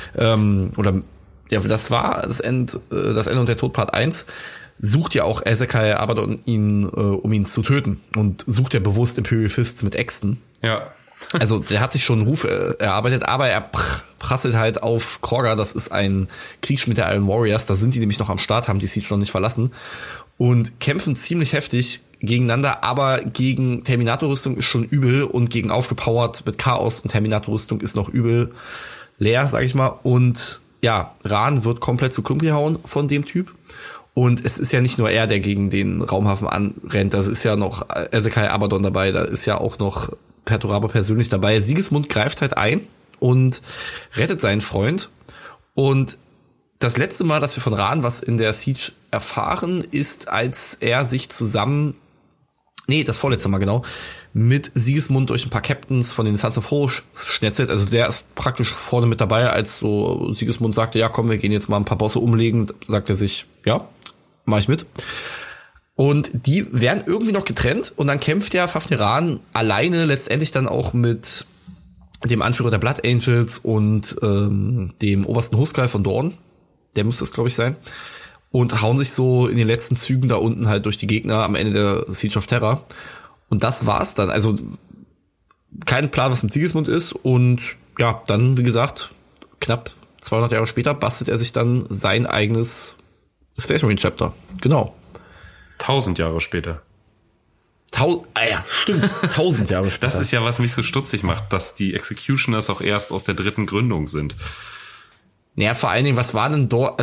das war das Ende und der Tod Part 1, sucht ja auch Ezekay Abaddon ihn, um ihn zu töten, und sucht ja bewusst Imperial Fists mit Äxten. Ja. Also der hat sich schon einen Ruf erarbeitet, aber er prasselt halt auf Korga. Das ist ein Kriegsschmied der Iron Warriors, da sind die nämlich noch am Start, haben die Siege noch nicht verlassen und kämpfen ziemlich heftig gegeneinander, aber gegen Terminator-Rüstung ist schon übel, und gegen aufgepowert mit Chaos und Terminator-Rüstung ist noch übel leer, sag ich mal. Und ja, Rahn wird komplett zu Klump gehauen von dem Typ. Und es ist ja nicht nur er, der gegen den Raumhafen anrennt, da ist ja noch Ezekay Abaddon dabei, da ist ja auch noch Perturabo persönlich dabei. Sigismund greift halt ein und rettet seinen Freund. Und das letzte Mal, dass wir von Rahn was in der Siege erfahren, ist, als er sich das vorletzte Mal genau, mit Sigismund durch ein paar Captains von den Sons of Horus schnetzelt. Also der ist praktisch vorne mit dabei, als so Sigismund sagte, ja komm, wir gehen jetzt mal ein paar Bosse umlegen, sagt er sich, ja, mach ich mit. Und die werden irgendwie noch getrennt, und dann kämpft ja Fafnir alleine letztendlich dann auch mit dem Anführer der Blood Angels und dem obersten Huskai von Dorn, der müsste es, glaube ich, sein, und hauen sich so in den letzten Zügen da unten halt durch die Gegner am Ende der Siege of Terror. Und das war's dann. Also kein Plan, was mit Sigismund ist. Und ja, dann, wie gesagt, knapp 200 Jahre später bastelt er sich dann sein eigenes Space Marine Chapter. Genau. 1000 Jahre später. Stimmt. 1000 Jahre später. Das ist ja, was mich so stutzig macht, dass die Executioners auch erst aus der 3. Gründung sind. Naja, vor allen Dingen, was war denn dort,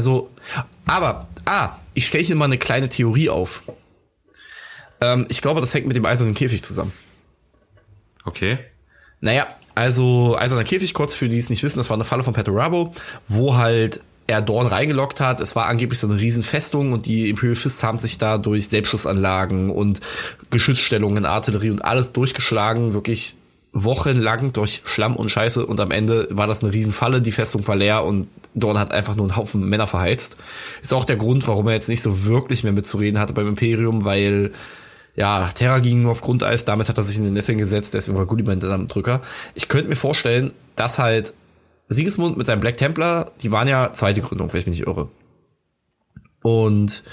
ich stelle hier mal eine kleine Theorie auf. Ich glaube, das hängt mit dem Eisernen Käfig zusammen. Okay. Naja, also Eiserner Käfig, kurz für die es nicht wissen, das war eine Falle von Perturabo, wo halt er Dorn reingelockt hat. Es war angeblich so eine Riesenfestung, und die Imperial Fists haben sich da durch Selbstschussanlagen und Geschützstellungen, Artillerie und alles durchgeschlagen, wirklich wochenlang durch Schlamm und Scheiße, und am Ende war das eine Riesenfalle, die Festung war leer und Dorn hat einfach nur einen Haufen Männer verheizt. Ist auch der Grund, warum er jetzt nicht so wirklich mehr mitzureden hatte beim Imperium, weil ja, Terra ging nur auf Grundeis, damit hat er sich in den Nesseln gesetzt, deswegen war Gulliman am Drücker. Ich könnte mir vorstellen, dass halt Sigismund mit seinem Black Templar, die waren ja 2. Gründung, wenn ich mich nicht irre. Und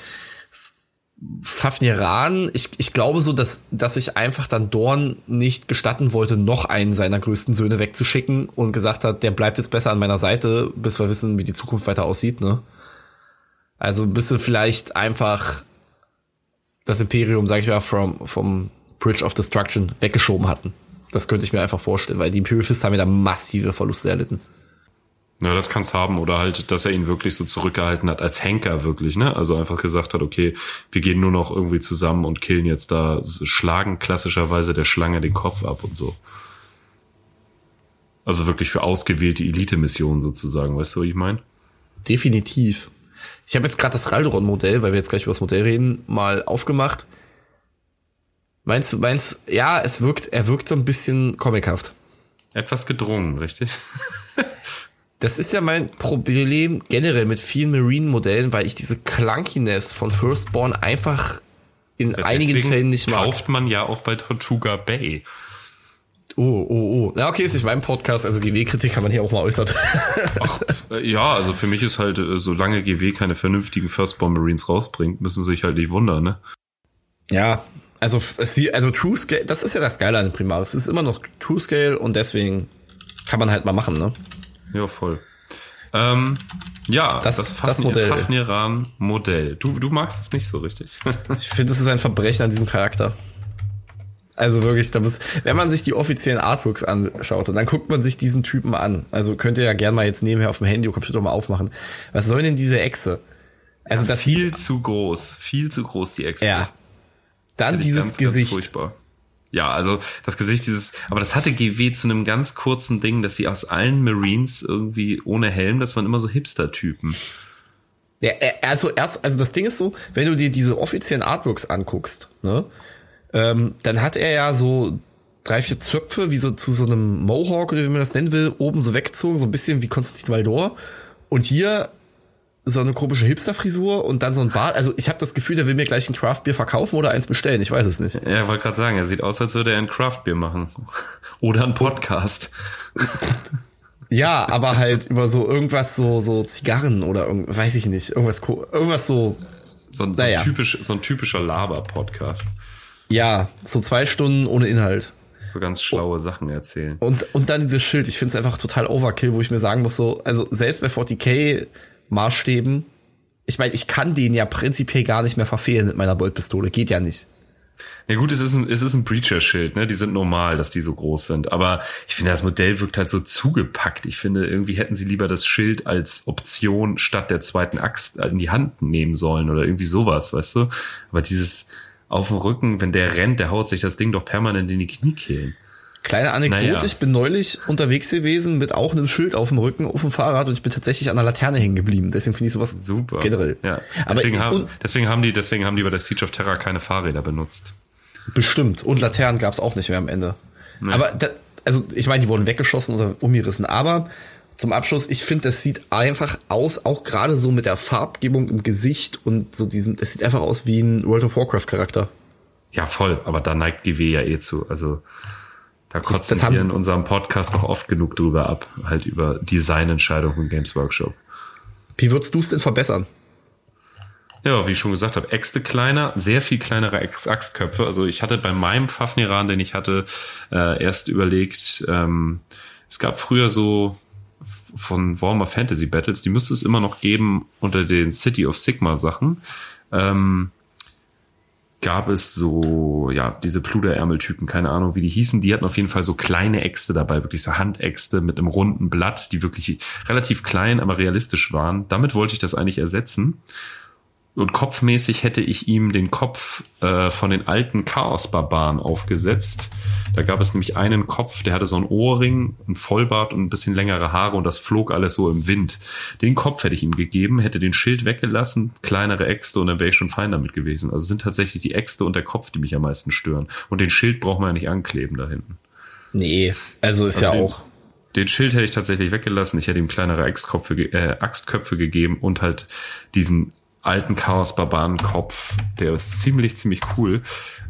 Fafnir, ich glaube so, dass sich einfach dann Dorn nicht gestatten wollte, noch einen seiner größten Söhne wegzuschicken, und gesagt hat, der bleibt jetzt besser an meiner Seite, bis wir wissen, wie die Zukunft weiter aussieht, ne? Also bis sie vielleicht einfach das Imperium, sag ich mal, vom Bridge of Destruction weggeschoben hatten. Das könnte ich mir einfach vorstellen, weil die Imperial Fists haben ja da massive Verluste erlitten. Ja, das kann's haben, oder halt, dass er ihn wirklich so zurückgehalten hat als Henker wirklich, ne? Also einfach gesagt hat, okay, wir gehen nur noch irgendwie zusammen und killen jetzt da, schlagen klassischerweise der Schlange den Kopf ab und so. Also wirklich für ausgewählte Elite-Missionen sozusagen, weißt du, was ich meine? Definitiv. Ich habe jetzt gerade das Raldoron-Modell, weil wir jetzt gleich über das Modell reden, mal aufgemacht. Meinst ja, er wirkt so ein bisschen comichaft. Etwas gedrungen, richtig? Das ist ja mein Problem generell mit vielen Marine-Modellen, weil ich diese Clunkiness von Firstborn einfach in einigen Fällen nicht mag. Kauft man ja auch bei Tortuga Bay. Oh. Na okay, ist nicht mein Podcast, also GW-Kritik kann man hier auch mal äußern. Ach, ja, also für mich ist halt, solange GW keine vernünftigen Firstborn Marines rausbringt, müssen sie sich halt nicht wundern, ne? Ja, also True Scale, das ist ja das Geile an dem Primaris. Es ist immer noch True Scale, und deswegen kann man halt mal machen, ne? Ja, voll. Ja, das Modell. Fafnir-Modell. Du magst es nicht so richtig. Ich finde, es ist ein Verbrechen an diesem Charakter. Also wirklich, wenn man sich die offiziellen Artworks anschaut und dann guckt man sich diesen Typen an. Also könnt ihr ja gerne mal jetzt nebenher auf dem Handy oder Computer mal aufmachen. Was soll denn diese Echse? Also das viel zu groß, die Echse. Ja. Dann dieses ganz, Gesicht. Ganz furchtbar. Ja, also das Gesicht aber das hatte GW zu einem ganz kurzen Ding, dass sie aus allen Marines irgendwie ohne Helm, das waren immer so Hipster-Typen. Ja, also das Ding ist so, wenn du dir diese offiziellen Artworks anguckst, ne, dann hat er ja so 3-4 Zöpfe, wie so zu so einem Mohawk oder wie man das nennen will, oben so weggezogen, so ein bisschen wie Konstantin Valdor. Und hier so eine komische Hipster-Frisur und dann so ein Bart. Also ich habe das Gefühl, der will mir gleich ein Craft-Bier verkaufen oder eins bestellen. Ich weiß es nicht. Ja, wollte gerade sagen, er sieht aus, als würde er ein Craft-Bier machen. Oder ein Podcast. Ja, aber halt über so irgendwas, so Zigarren oder weiß ich nicht. Irgendwas so. So ein typischer Laber-Podcast. Ja, so 2 Stunden ohne Inhalt. So ganz schlaue Sachen erzählen. Und dann dieses Schild. Ich finde es einfach total Overkill, wo ich mir sagen muss, so, also selbst bei 40k Maßstäben, ich meine, ich kann den ja prinzipiell gar nicht mehr verfehlen mit meiner Boltpistole. Geht ja nicht. Ja gut, es ist ein Breacher-Schild, ne? Die sind normal, dass die so groß sind. Aber ich finde, das Modell wirkt halt so zugepackt. Ich finde, irgendwie hätten sie lieber das Schild als Option statt der zweiten Axt in die Hand nehmen sollen oder irgendwie sowas, weißt du? Aber dieses auf dem Rücken, wenn der rennt, der haut sich das Ding doch permanent in die Kniekehlen. Kleine Anekdote, Naja. Ich bin neulich unterwegs gewesen mit auch einem Schild auf dem Rücken auf dem Fahrrad und ich bin tatsächlich an der Laterne hängen geblieben. Deswegen finde ich sowas Super. Generell. Ja. Aber Deswegen haben die bei der Siege of Terra keine Fahrräder benutzt. bestimmt. Und Laternen gab es auch nicht mehr am Ende. Nee. Aber also ich meine, die wurden weggeschossen oder umgerissen. Aber zum Abschluss, ich finde, das sieht einfach aus, auch gerade so mit der Farbgebung im Gesicht und so das sieht einfach aus wie ein World of Warcraft Charakter. Ja, voll. Aber da neigt GW ja zu. Also da kotzen haben wir sie- in unserem Podcast noch oft genug drüber ab. Halt über Designentscheidungen von Games Workshop. Wie würdest du es denn verbessern? Ja, wie ich schon gesagt habe, Äxte kleiner, sehr viel kleinere Axtköpfe. Also ich hatte bei meinem Fafniran, den ich hatte, erst überlegt, es gab früher so von Warhammer Fantasy Battles, die müsste es immer noch geben unter den City of Sigmar Sachen, gab es so, ja, diese Pluderärmeltypen, keine Ahnung, wie die hießen, die hatten auf jeden Fall so kleine Äxte dabei, wirklich so Handäxte mit einem runden Blatt, die wirklich relativ klein, aber realistisch waren. Damit wollte ich das eigentlich ersetzen. Und kopfmäßig hätte ich ihm den Kopf von den alten Chaos-Barbaren aufgesetzt. Da gab es nämlich einen Kopf, der hatte so einen Ohrring, einen Vollbart und ein bisschen längere Haare und das flog alles so im Wind. Den Kopf hätte ich ihm gegeben, hätte den Schild weggelassen, kleinere Äxte und dann wäre ich schon fein damit gewesen. Also sind tatsächlich die Äxte und der Kopf, die mich am meisten stören. Und den Schild braucht man ja nicht ankleben da hinten. Nee, also ist ja den, auch. Den Schild hätte ich tatsächlich weggelassen. Ich hätte ihm kleinere Axtköpfe gegeben und halt diesen alten Chaos-Barbaren-Kopf, der ist ziemlich cool.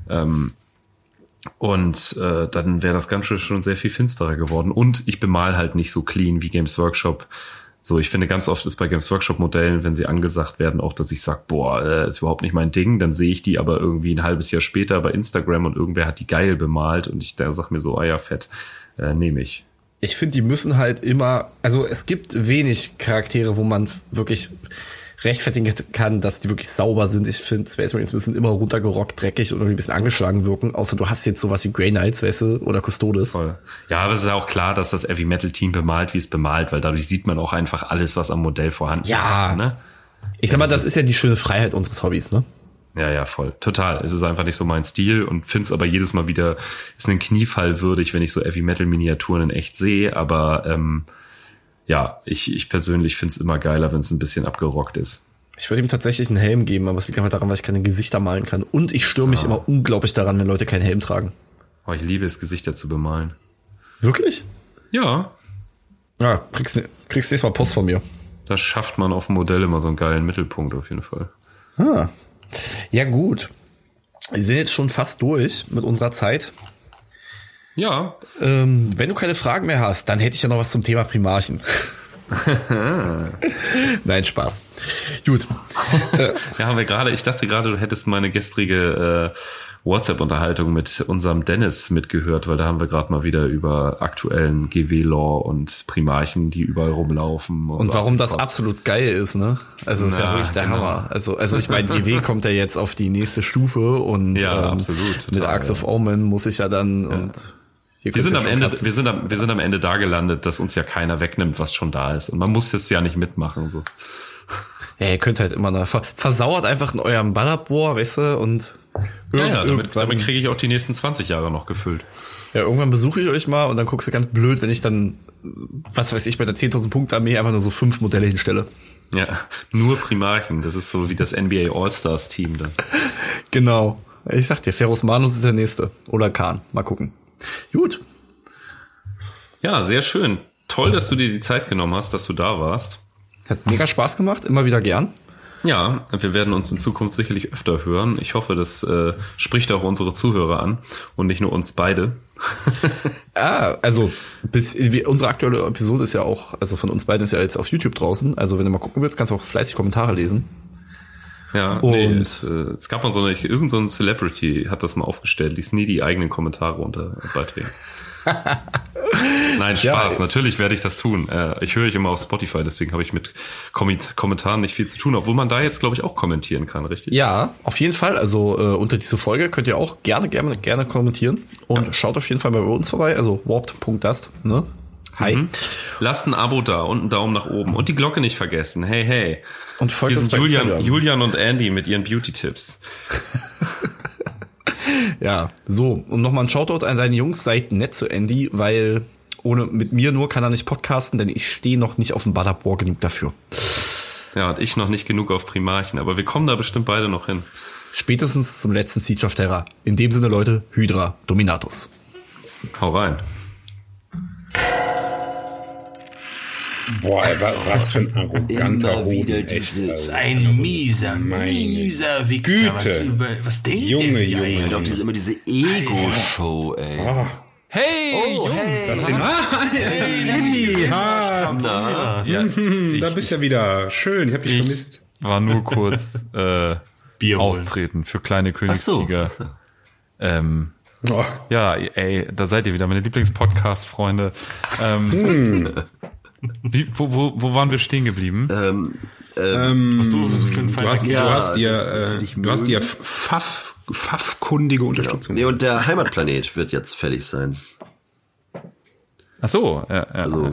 Und dann wäre das Ganze schon sehr viel finsterer geworden. Und ich bemal halt nicht so clean wie Games Workshop. So, ich finde, ganz oft ist bei Games Workshop Modellen, wenn sie angesagt werden, auch, dass ich sage, boah, ist überhaupt nicht mein Ding. Dann sehe ich die aber irgendwie ein halbes Jahr später bei Instagram und irgendwer hat die geil bemalt und ich da sag mir so, ja, fett, nehme ich. Ich finde, die müssen halt immer, also es gibt wenig Charaktere, wo man wirklich rechtfertigen kann, dass die wirklich sauber sind. Ich finde, Space Marines müssen immer runtergerockt, dreckig und irgendwie ein bisschen angeschlagen wirken. Außer du hast jetzt sowas wie Grey Knights, weißt du, oder Custodes. Voll. Ja, aber es ist auch klar, dass das Heavy Metal Team bemalt, wie es bemalt, weil dadurch sieht man auch einfach alles, was am Modell vorhanden ist. Ne? Ich sag mal, das ist ja die schöne Freiheit unseres Hobbys, ne? Ja, voll. Total. Es ist einfach nicht so mein Stil und find's aber jedes Mal wieder, ist ein Kniefall würdig, wenn ich so Heavy Metal Miniaturen in echt sehe, aber ja, ich persönlich find's immer geiler, wenn es ein bisschen abgerockt ist. Ich würde ihm tatsächlich einen Helm geben, aber es liegt einfach daran, weil ich keine Gesichter malen kann. Und ich störe mich immer unglaublich daran, wenn Leute keinen Helm tragen. Oh, ich liebe es, Gesichter zu bemalen. Wirklich? Ja. Ja, kriegst nächstes Mal Post von mir. Da schafft man auf dem Modell immer so einen geilen Mittelpunkt auf jeden Fall. Ja, gut. Wir sind jetzt schon fast durch mit unserer Zeit. Ja. Wenn du keine Fragen mehr hast, dann hätte ich ja noch was zum Thema Primarchen. Nein, Spaß. Gut. Ja, haben wir gerade, ich dachte gerade, du hättest meine gestrige WhatsApp-Unterhaltung mit unserem Dennis mitgehört, weil da haben wir gerade mal wieder über aktuellen GW-Law und Primarchen, die überall rumlaufen. Und warum das absolut geil ist, ne? Also ist ja wirklich der Hammer. Also ich meine, GW kommt ja jetzt auf die nächste Stufe und absolut, total, mit Arcs of Omen muss ich ja dann und wir sind am Ende da gelandet, dass uns ja keiner wegnimmt, was schon da ist. Und man muss jetzt ja nicht mitmachen, so. Ja, ihr könnt halt immer versauert einfach in eurem Ballerbohr, weißt du, und damit kriege ich auch die nächsten 20 Jahre noch gefüllt. Ja, irgendwann besuche ich euch mal und dann guckst du ganz blöd, wenn ich dann, was weiß ich, bei der 10.000 Punkte Armee einfach nur so 5 Modelle hinstelle. Ja, nur Primarchen. Das ist so wie das NBA All-Stars Team dann. Genau. Ich sag dir, Ferus Manus ist der nächste. Oder Khan. Mal gucken. Gut. Ja, sehr schön. Toll, dass du dir die Zeit genommen hast, dass du da warst. Hat mega Spaß gemacht, immer wieder gern. Ja, wir werden uns in Zukunft sicherlich öfter hören. Ich hoffe, das spricht auch unsere Zuhörer an und nicht nur uns beide. Also unsere aktuelle Episode ist ja auch, also von uns beiden ist ja jetzt auf YouTube draußen. Also wenn du mal gucken willst, kannst du auch fleißig Kommentare lesen. Ja, und es gab mal irgend so ein Celebrity hat das mal aufgestellt, liest nie die eigenen Kommentare unter Beiträgen. Nein, Spaß, natürlich werde ich das tun. Ich höre euch immer auf Spotify, deswegen habe ich mit Kommentaren nicht viel zu tun, obwohl man da jetzt, glaube ich, auch kommentieren kann, richtig? Ja, auf jeden Fall. Also unter diese Folge könnt ihr auch gerne kommentieren und schaut auf jeden Fall bei uns vorbei, also warped.dust, ne? Hi. Lasst ein Abo da und einen Daumen nach oben und die Glocke nicht vergessen. Hey. Und folgt uns bei Julian und Andy mit ihren Beauty-Tipps. Ja, so. Und nochmal ein Shoutout an deine Jungs. Seid nett zu Andy, weil mit mir nur kann er nicht podcasten, denn ich stehe noch nicht auf dem Ballerbohr genug dafür. Ja, und ich noch nicht genug auf Primarchen, aber wir kommen da bestimmt beide noch hin. Spätestens zum letzten Siege of Terra. In dem Sinne, Leute, Hydra Dominatus. Hau rein. Boah, was für ein arroganter Hoden. Ein mieser Wichser. Güte. Was denkt Junge, der sich Junge. eigentlich? Doch immer diese Ego-Show, ey. Oh. Hey, Jungs! Hey, Andy! Da bist du ja wieder. Schön, ich hab dich vermisst. War nur kurz austreten für kleine Königstiger. Ach so. Ja, ey, da seid ihr wieder, meine Lieblingspodcast-Freunde. Wo waren wir stehen geblieben? Was du für einen Fall du hast dir pfaffkundige Unterstützung. Nee, und der Heimatplanet wird jetzt fertig sein. Ach so, ja. Also.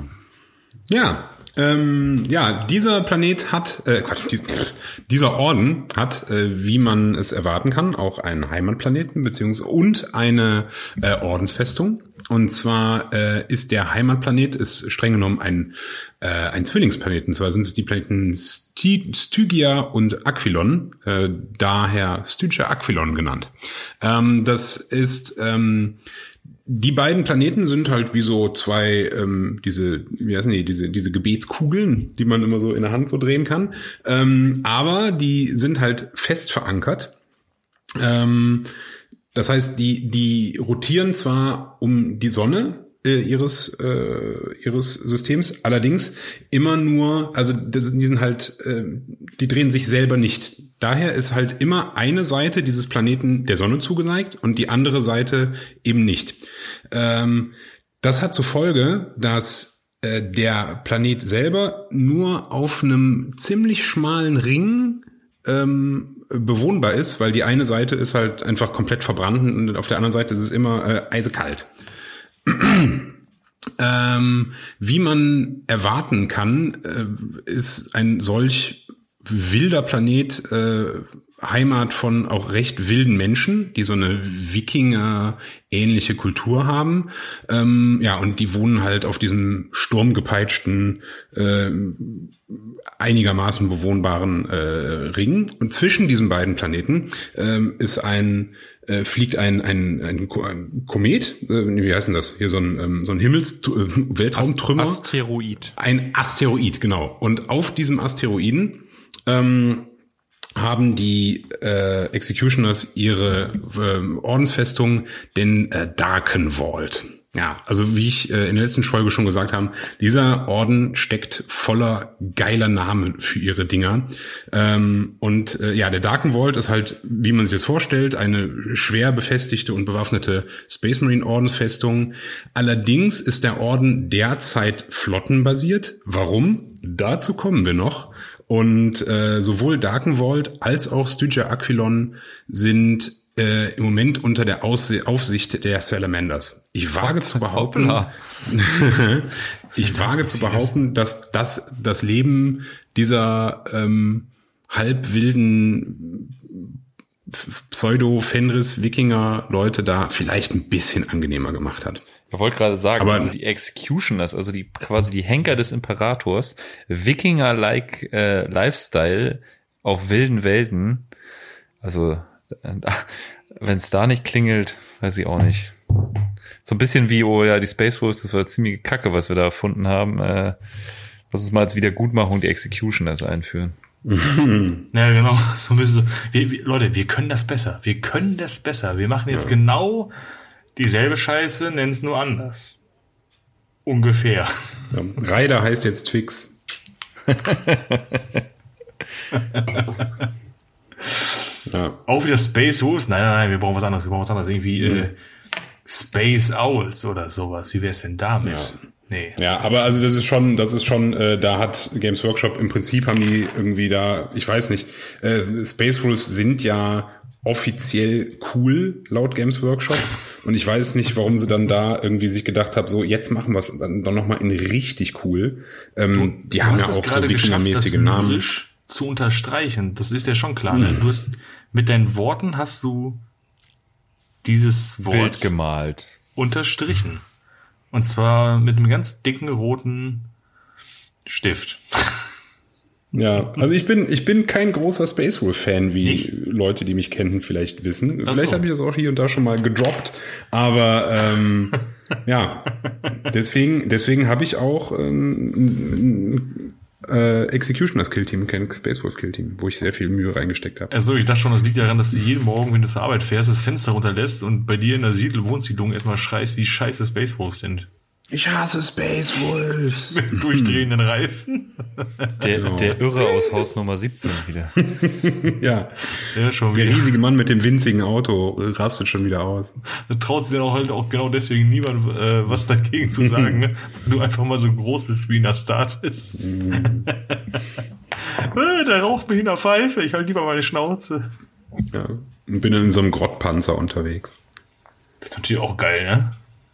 Ja, dieser Planet hat, dieser Orden hat, wie man es erwarten kann, auch einen Heimatplaneten und eine Ordensfestung. Und zwar ist der Heimatplanet streng genommen ein Zwillingsplaneten. Und zwar sind es die Planeten Stygia und Aquilon, daher Stygia Aquilon genannt. Das ist die beiden Planeten sind halt wie so zwei, diese Gebetskugeln, die man immer so in der Hand so drehen kann. Aber die sind halt fest verankert. Das heißt, die rotieren zwar um die Sonne ihres Systems, allerdings immer nur, also die sind halt, die drehen sich selber nicht. Daher ist halt immer eine Seite dieses Planeten der Sonne zugeneigt und die andere Seite eben nicht. Das hat zur Folge, dass der Planet selber nur auf einem ziemlich schmalen Ring bewohnbar ist, weil die eine Seite ist halt einfach komplett verbrannt und auf der anderen Seite ist es immer eisekalt. Wie man erwarten kann, ist ein solch wilder Planet Heimat von auch recht wilden Menschen, die so eine Wikinger-ähnliche Kultur haben. Und die wohnen halt auf diesem sturmgepeitschten, einigermaßen bewohnbaren Ring. Und zwischen diesen beiden Planeten fliegt ein Komet, wie heißt denn das? Hier so ein Weltraumtrümmer. Asteroid. Ein Asteroid, genau. Und auf diesem Asteroiden haben die Executioners ihre Ordensfestung, den Darken Vault. Ja, also wie ich in der letzten Folge schon gesagt habe, dieser Orden steckt voller geiler Namen für ihre Dinger. Der Darken Vault ist halt, wie man sich das vorstellt, eine schwer befestigte und bewaffnete Space Marine Ordensfestung. Allerdings ist der Orden derzeit flottenbasiert. Warum? Dazu kommen wir noch. Und sowohl Darken Vault als auch Stygia Aquilon sind im Moment unter der Aufsicht der Salamanders. Ich wage zu behaupten, dass das Leben dieser halbwilden Pseudo-Fenris-Wikinger-Leute da vielleicht ein bisschen angenehmer gemacht hat. Ich wollte gerade sagen, aber also die Executioners, also die quasi die Henker des Imperators, Wikinger-like Lifestyle auf wilden Welten, also wenn es da nicht klingelt, weiß ich auch nicht. So ein bisschen wie, die Space Wolves, das war ziemliche Kacke, was wir da erfunden haben. Lass uns mal als Wiedergutmachung die Executioners einführen. Ja, genau. So ein bisschen so. Leute, wir können das besser. Wir machen jetzt genau dieselbe Scheiße, nennen es nur anders. Ungefähr. Ja. Raider heißt jetzt Twix. Ja. Auch wieder Space Wolves? Nein, wir brauchen was anderes. Irgendwie Space Owls oder sowas. Wie wär's denn damit? Ja. Nee. Ja, aber also das ist schon, da hat Games Workshop im Prinzip haben die irgendwie da, ich weiß nicht, Space Wolves sind ja offiziell cool laut Games Workshop und ich weiß nicht, warum sie dann da irgendwie sich gedacht haben, so jetzt machen wir es dann nochmal in richtig cool. Die haben ja auch so Wikinger-mäßige Namen. Zu unterstreichen, das ist ja schon klar. Ne? Du hast mit deinen Worten hast du dieses Wort Bild gemalt, unterstrichen, und zwar mit einem ganz dicken roten Stift. Ja, also ich bin kein großer Space Wolf Fan, wie Leute, die mich kennen, vielleicht wissen. Vielleicht habe ich das auch hier und da schon mal gedroppt, aber ja, deswegen habe ich auch Executioners Killteam, kein Space Wolf Killteam, wo ich sehr viel Mühe reingesteckt habe. Also ich dachte schon, das liegt daran, dass du jeden Morgen, wenn du zur Arbeit fährst, das Fenster runterlässt und bei dir in der Wohnsiedlung erstmal schreist, wie scheiße Space Wolves sind. Ich hasse Space Wolves. Mit durchdrehenden Reifen. Der Irre aus Haus Nummer 17 wieder. Ja, schon wieder. Der riesige Mann mit dem winzigen Auto rastet schon wieder aus. Da traut sich dann auch halt auch genau deswegen niemand was dagegen zu sagen, ne? Du einfach mal so groß bist wie in der Start ist. Der raucht mich in der Pfeife, ich halte lieber meine Schnauze. Ja, und bin dann in so einem Grottpanzer unterwegs. Das ist natürlich auch geil, ne?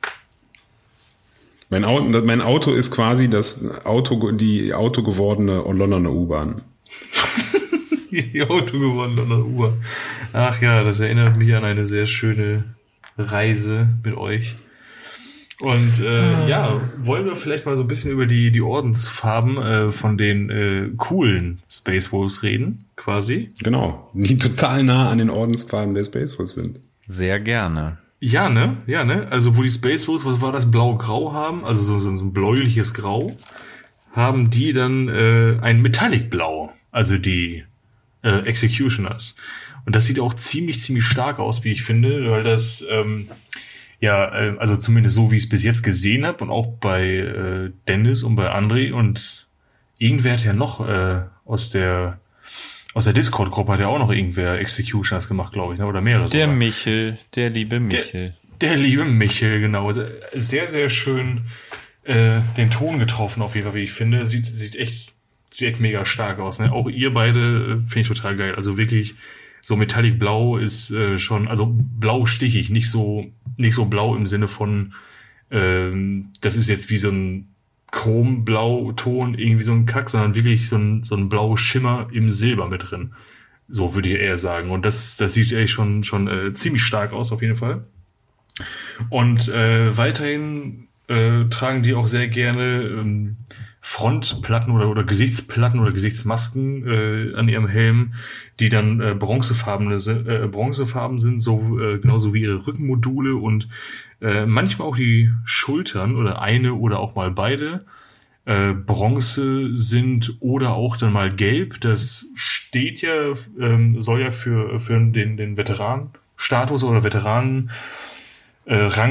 Mein Auto ist quasi die Auto gewordene Londoner U-Bahn. Die Auto gewordene Londoner U-Bahn. Ach ja, das erinnert mich an eine sehr schöne Reise mit euch. Und wollen wir vielleicht mal so ein bisschen über die Ordensfarben von den coolen Space Wolves reden, quasi? Genau, die total nah an den Ordensfarben der Space Wolves sind. Sehr gerne. Ja, ne? Also wo die Space Wolves, was war das, blau-grau haben, also so ein bläuliches Grau, haben die dann ein Metallic-Blau, also die Executioners. Und das sieht auch ziemlich stark aus, wie ich finde, weil das, also zumindest so, wie ich es bis jetzt gesehen habe und auch bei Dennis und bei André und irgendwer hat ja noch aus der Discord-Gruppe hat ja auch noch irgendwer Executioners gemacht, glaube ich, ne? Oder mehrere Der sogar. Michel, der liebe Michel. Der liebe Michel, genau. Sehr, sehr schön den Ton getroffen, auf jeden Fall, wie ich finde. Sieht echt mega stark aus. Ne? Auch ihr beide finde ich total geil. Also wirklich, so Metallic Blau ist schon, also blau stichig, nicht so blau im Sinne von, das ist jetzt wie so ein Chrom-Blau-Ton, irgendwie so ein Kack, sondern wirklich so ein blauer Schimmer im Silber mit drin. So würde ich eher sagen. Und das sieht echt schon ziemlich stark aus, auf jeden Fall. Und weiterhin tragen die auch sehr gerne Frontplatten oder Gesichtsplatten oder Gesichtsmasken an ihrem Helm, die dann bronzefarben sind, so genauso wie ihre Rückenmodule und manchmal auch die Schultern oder eine oder auch mal beide Bronze sind oder auch dann mal gelb. Das steht ja, soll ja für den Veteranenstatus oder Veteranenrang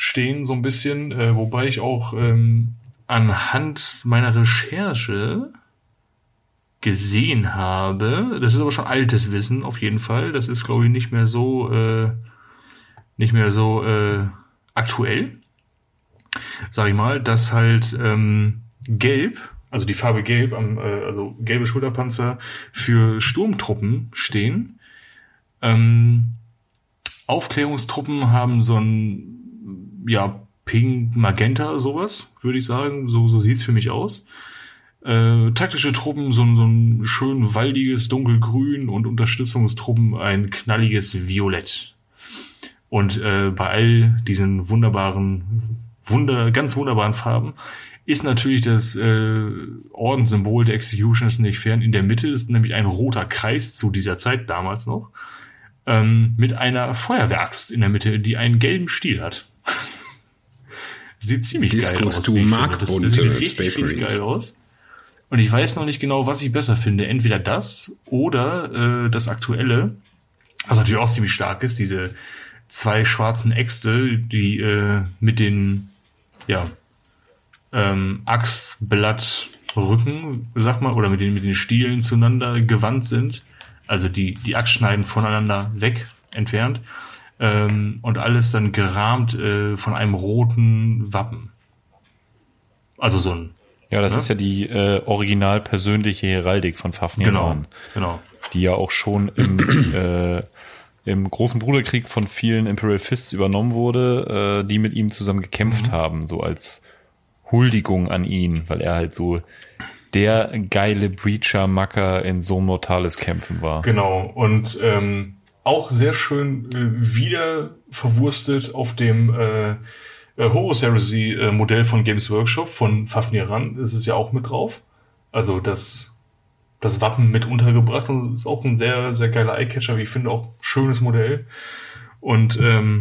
stehen, so ein bisschen, wobei ich auch anhand meiner Recherche gesehen habe, das ist aber schon altes Wissen auf jeden Fall, das ist, glaube ich, nicht mehr so aktuell, sag ich mal, dass halt Gelb, also die Farbe Gelb, also gelbe Schulterpanzer für Sturmtruppen stehen. Aufklärungstruppen haben so ein, Pink, Magenta, sowas, würde ich sagen. So sieht's für mich aus. Taktische Truppen so ein schön waldiges Dunkelgrün und Unterstützungstruppen ein knalliges Violett. Und bei all diesen ganz wunderbaren Farben ist natürlich das Ordenssymbol der Executioners nicht fern. In der Mitte ist nämlich ein roter Kreis zu dieser Zeit damals noch mit einer Feuerwehraxt in der Mitte, die einen gelben Stiel hat. Sieht ziemlich geil aus. Du Markbunte das sieht richtig geil aus. Und ich weiß noch nicht genau, was ich besser finde. Entweder das oder das aktuelle, was natürlich auch ziemlich stark ist, diese 2 schwarzen Äxte, die mit den Axtblattrücken, sag mal, oder mit den Stielen zueinander gewandt sind. Also die Axtschneiden voneinander entfernt. Und alles dann gerahmt von einem roten Wappen. Also so ein... Ja, das ist ja die original persönliche Heraldik von Fafnir. Genau. Die ja auch schon im Großen Bruderkrieg von vielen Imperial Fists übernommen wurde, die mit ihm zusammen gekämpft haben, so als Huldigung an ihn, weil er halt so der geile Breacher-Macker in so mortales Kämpfen war. Genau, und auch sehr schön wieder verwurstet auf dem Horus Heresy Modell von Games Workshop von Fafnir Ran ist es ja auch mit drauf. Also das Wappen mit untergebracht und ist auch ein sehr, sehr geiler Eyecatcher, wie ich finde, auch schönes Modell. Und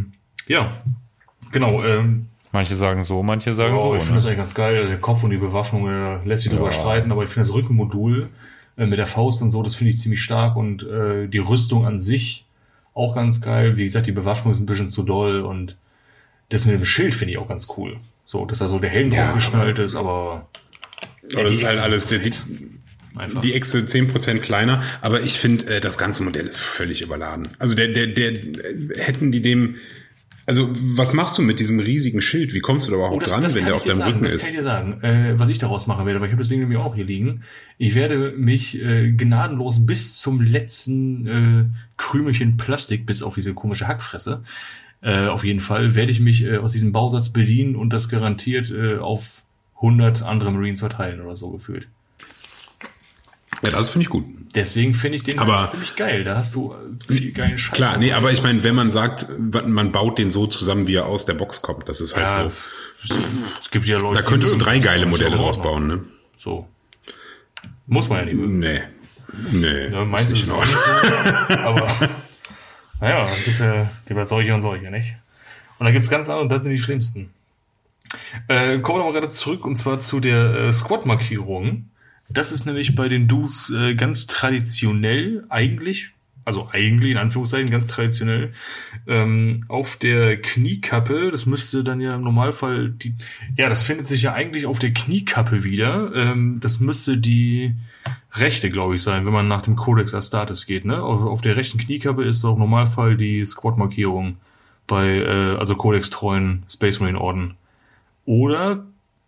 genau. Manche sagen so, manche sagen so. Ich finde das eigentlich ganz geil. Der Kopf und die Bewaffnung lässt sich drüber streiten, aber ich finde das Rückenmodul mit der Faust und so, das finde ich ziemlich stark und die Rüstung an sich auch ganz geil. Wie gesagt, die Bewaffnung ist ein bisschen zu doll und das mit dem Schild finde ich auch ganz cool. So, dass da so der Helm drauf geschnallt ist, aber das ist halt alles, der sieht einfach. Die Äxte 10% kleiner, aber ich finde, das ganze Modell ist völlig überladen. Also der hätten die dem, also was machst du mit diesem riesigen Schild? Wie kommst du da überhaupt dran, wenn der auf deinem Rücken ist? Das kann ich dir sagen, was ich daraus machen werde, weil ich habe das Ding nämlich auch hier liegen. Ich werde mich gnadenlos bis zum letzten Krümelchen Plastik, bis auf diese komische Hackfresse, auf jeden Fall werde ich mich aus diesem Bausatz bedienen und das garantiert auf 100 andere Marines verteilen oder so gefühlt. Ja, das finde ich gut. Deswegen finde ich den ziemlich geil. Da hast du viel geilen Scheiß. Klar, nee, aber ich meine, wenn man sagt, man baut den so zusammen, wie er aus der Box kommt, das ist halt so. Es gibt ja Leute, da könntest du 3 geile Modelle draus bauen, ne? So. Muss man ja nicht mögen. Nee. Ja, meinst du es auch nicht so? Aber naja, es gibt ja solche und solche, nicht? Und da gibt's ganz andere, und das sind die schlimmsten. Kommen wir mal gerade zurück, und zwar zu der Squad-Markierung. Das ist nämlich bei den Dus ganz traditionell eigentlich in Anführungszeichen ganz traditionell, auf der Kniekappe, das müsste dann ja im Normalfall das findet sich ja eigentlich auf der Kniekappe wieder, das müsste die rechte, glaube ich, sein, wenn man nach dem Codex Astartes geht, ne? Auf der rechten Kniekappe ist auch im Normalfall die Squad-Markierung bei, also Codex-treuen Space Marine Orden. Oder,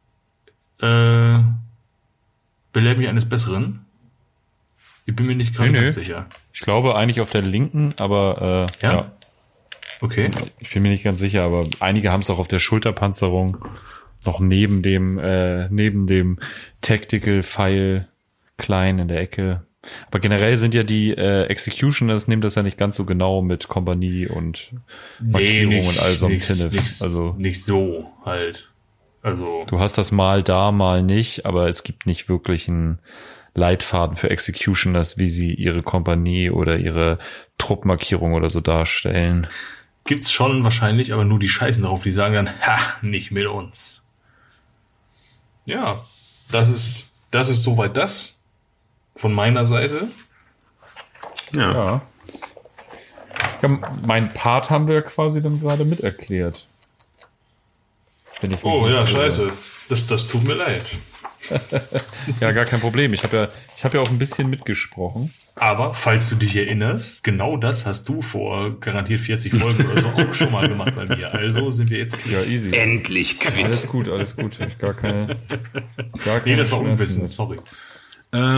belehrt mich eines Besseren. Ich bin mir nicht gerade ganz sicher. Ich glaube eigentlich auf der linken, aber ja. Okay. Ich bin mir nicht ganz sicher, aber einige haben es auch auf der Schulterpanzerung noch neben dem Tactical Pfeil klein in der Ecke. Aber generell sind ja die Executioners nehmen das ja nicht ganz so genau mit Kompanie und Markierung und all so einem Tinnef. Also nicht so halt. Also du hast das mal da, mal nicht, aber es gibt nicht wirklich einen Leitfaden für Executioners, wie sie ihre Kompanie oder ihre Truppmarkierung oder so darstellen. Gibt's schon wahrscheinlich, aber nur die scheißen drauf, die sagen dann, nicht mit uns. Ja, das ist soweit das von meiner Seite. Ja, mein Part haben wir quasi dann gerade miterklärt. Oh ja, scheiße. Das tut mir leid. Ja, gar kein Problem. Ich habe ja auch ein bisschen mitgesprochen. Aber, falls du dich erinnerst, genau das hast du vor garantiert 40 Folgen oder so auch schon mal gemacht bei mir. Also sind wir jetzt ja easy. Endlich quitt. Alles gut. Ich gar keine nee, das war Schmerzen. Unwissen, sorry. Ja,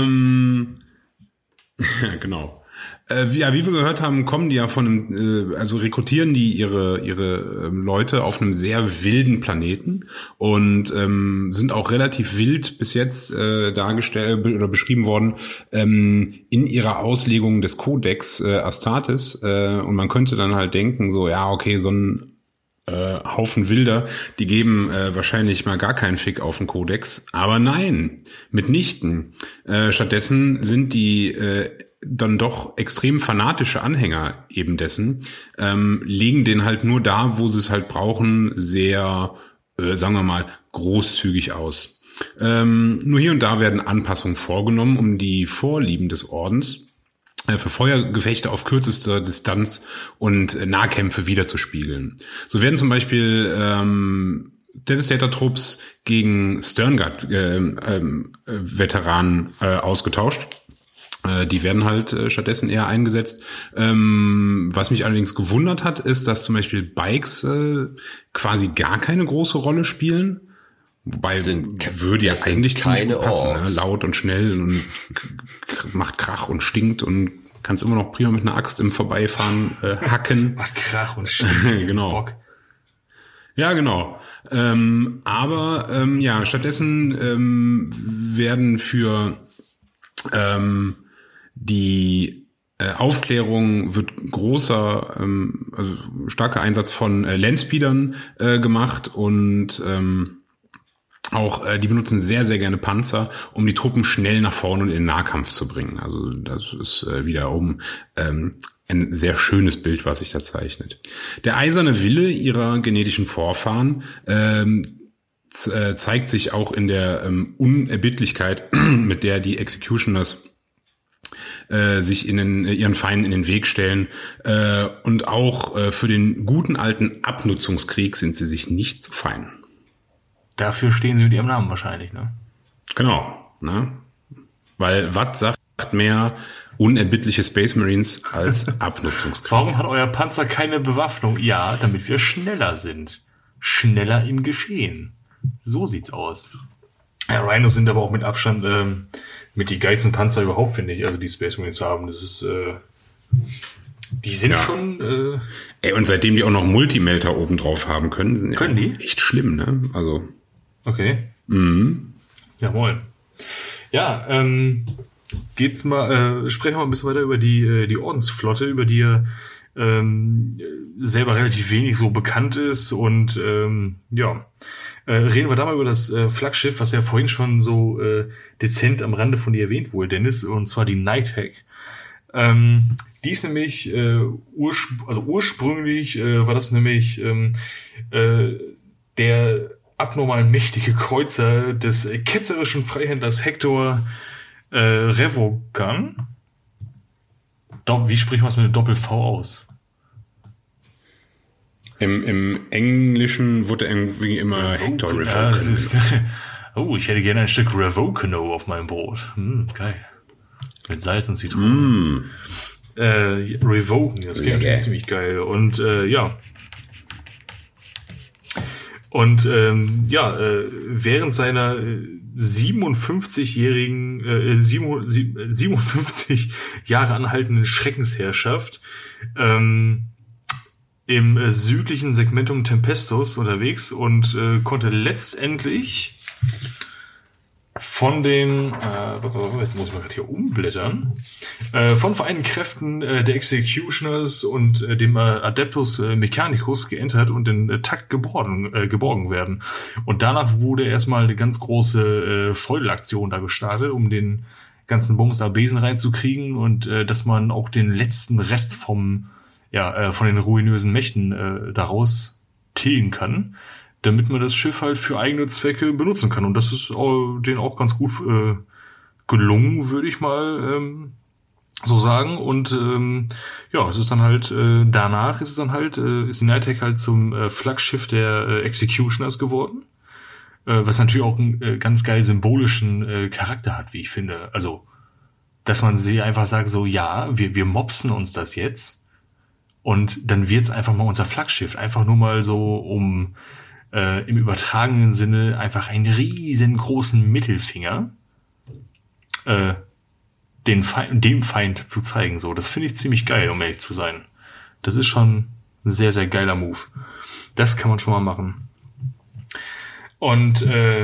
genau. Wie wir gehört haben, kommen die ja von einem, also rekrutieren die ihre Leute auf einem sehr wilden Planeten und sind auch relativ wild bis jetzt dargestellt oder beschrieben worden in ihrer Auslegung des Kodex Astartes, und man könnte dann halt denken, so ja, okay, so ein Haufen Wilder, die geben wahrscheinlich mal gar keinen Fick auf den Kodex, aber nein, mitnichten. Stattdessen sind die dann doch extrem fanatische Anhänger eben dessen, legen den halt nur da, wo sie es halt brauchen, sehr, sagen wir mal, großzügig aus. Nur hier und da werden Anpassungen vorgenommen, um die Vorlieben des Ordens für Feuergefechte auf kürzester Distanz und Nahkämpfe wiederzuspiegeln. So werden zum Beispiel Devastator-Trupps gegen Sternguard-Veteranen ausgetauscht. Die werden halt stattdessen eher eingesetzt. Was mich allerdings gewundert hat, ist, dass zum Beispiel Bikes quasi gar keine große Rolle spielen. Wobei würde ja eigentlich ziemlich gut passen. Ne? Laut und schnell und macht Krach und stinkt und kannst immer noch prima mit einer Axt im Vorbeifahren hacken. Macht Krach und stinkt. Genau. Bock. Ja, genau. Aber stattdessen werden für die Aufklärung wird großer, also starker Einsatz von Landspeedern gemacht und auch die benutzen sehr, sehr gerne Panzer, um die Truppen schnell nach vorne und in den Nahkampf zu bringen. Also das ist wiederum ein sehr schönes Bild, was sich da zeichnet. Der eiserne Wille ihrer genetischen Vorfahren zeigt sich auch in der Unerbittlichkeit, mit der die Executioners sich ihren Feinden in den Weg stellen. Und auch für den guten alten Abnutzungskrieg sind sie sich nicht zu fein. Dafür stehen sie mit ihrem Namen wahrscheinlich, ne? Genau, ne? Weil was sagt mehr unerbittliche Space Marines als Abnutzungskrieg? Warum hat euer Panzer keine Bewaffnung? Ja, damit wir schneller sind. Schneller im Geschehen. So sieht's aus. Ja, Rhinos sind aber auch mit Abstand mit die geilsten Panzer überhaupt, finde ich. Also die Space Marines haben, das ist die sind schon und seitdem die auch noch Multimelter oben drauf haben können, sind die echt schlimm, ne? Also okay. Ja, moin. Ja, sprechen wir mal ein bisschen weiter über die Ordensflotte, über die selber relativ wenig so bekannt ist und reden wir da mal über das Flaggschiff, was ja vorhin schon so dezent am Rande von dir erwähnt wurde, Dennis, und zwar die Nighthawk. Die ist nämlich ursprünglich war das nämlich der abnormal mächtige Kreuzer des ketzerischen Freihändlers Hector Revogan. Wie spricht man es mit Doppel-V aus? Im Englischen wurde irgendwie immer Hector Revocan. Ich hätte gerne ein Stück Revocano auf meinem Brot. Geil. Mit Salz und Zitronen. Revoken, das klingt ziemlich geil. Und während seiner 57 Jahre anhaltenden Schreckensherrschaft im südlichen Segmentum Tempestus unterwegs und konnte letztendlich von den, jetzt muss ich mal gerade hier umblättern, von vereinten Kräften der Executioners und dem Adeptus Mechanicus geentert und in Takt geborgen werden. Und danach wurde erstmal eine ganz große Feudelaktion da gestartet, um den ganzen Bums da Besen reinzukriegen und dass man auch den letzten Rest von den ruinösen Mächten daraus tilgen kann, damit man das Schiff halt für eigene Zwecke benutzen kann. Und das ist denen auch ganz gut gelungen, würde ich mal so sagen. Und es ist dann halt, danach ist die Nighthawk halt zum Flaggschiff der Executioners geworden. Was natürlich auch einen ganz geil symbolischen Charakter hat, wie ich finde. Also, dass man sie einfach sagt, so, ja, wir mopsen uns das jetzt und dann wird's einfach mal unser Flaggschiff. Einfach nur mal so, um im übertragenen Sinne einfach einen riesengroßen Mittelfinger dem Feind zu zeigen. So, das finde ich ziemlich geil, um ehrlich zu sein. Das ist schon ein sehr, sehr geiler Move. Das kann man schon mal machen. Und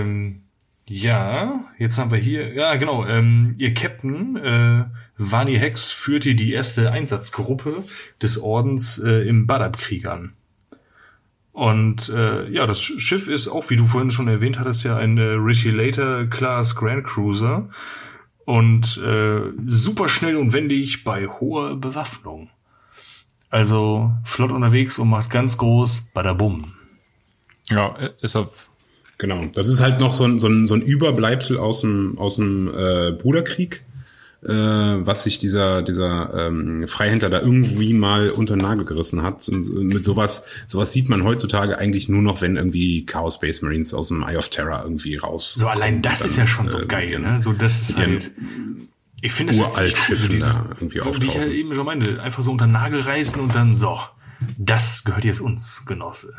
jetzt haben wir hier, ihr Captain Vani Hex führte die erste Einsatzgruppe des Ordens im Badab-Krieg an. Und das Schiff ist auch, wie du vorhin schon erwähnt hattest, ja ein Retilator-Class Grand Cruiser und super schnell und wendig bei hoher Bewaffnung. Also flott unterwegs und macht ganz groß Badabum. Ja, ist auf. Genau, das ist halt noch so ein Überbleibsel aus dem Bruderkrieg, was sich dieser Freihändler da irgendwie mal unter den Nagel gerissen hat. Und mit sowas sieht man heutzutage eigentlich nur noch, wenn irgendwie Chaos Space Marines aus dem Eye of Terror irgendwie raus. So allein das ist ja schon so geil, ne? So das ist halt. Ich finde das uralt cool, so dieses, irgendwie wie ich ja eben schon meinte, einfach so unter den Nagel reißen und dann so, das gehört jetzt uns, Genosse.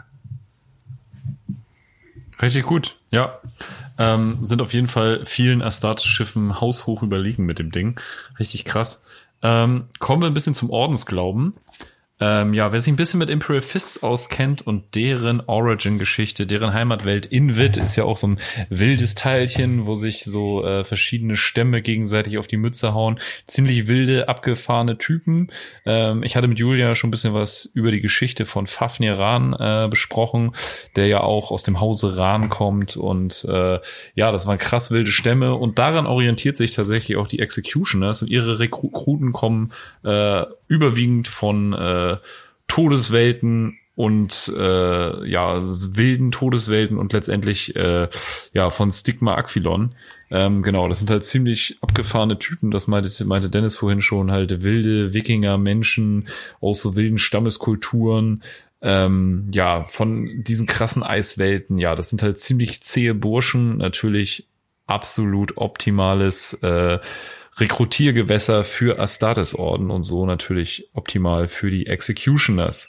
Richtig gut, ja. Sind auf jeden Fall vielen Astartes-Schiffen haushoch überlegen mit dem Ding. Richtig krass. Kommen wir ein bisschen zum Ordensglauben. Wer sich ein bisschen mit Imperial Fists auskennt und deren Origin-Geschichte, deren Heimatwelt Invid ist ja auch so ein wildes Teilchen, wo sich so verschiedene Stämme gegenseitig auf die Mütze hauen. Ziemlich wilde, abgefahrene Typen. Ich hatte mit Julia schon ein bisschen was über die Geschichte von Fafnir Ran besprochen, der ja auch aus dem Hause Ran kommt und das waren krass wilde Stämme und daran orientiert sich tatsächlich auch die Executioners und ihre Rekruten kommen überwiegend von Todeswelten und wilden Todeswelten und letztendlich von Stigma Aquilon. Das sind halt ziemlich abgefahrene Typen, das meinte Dennis vorhin schon, halt wilde Wikinger, Menschen aus so wilden Stammeskulturen, von diesen krassen Eiswelten, das sind halt ziemlich zähe Burschen, natürlich absolut optimales Rekrutiergewässer für Astartes-Orden und so natürlich optimal für die Executioners.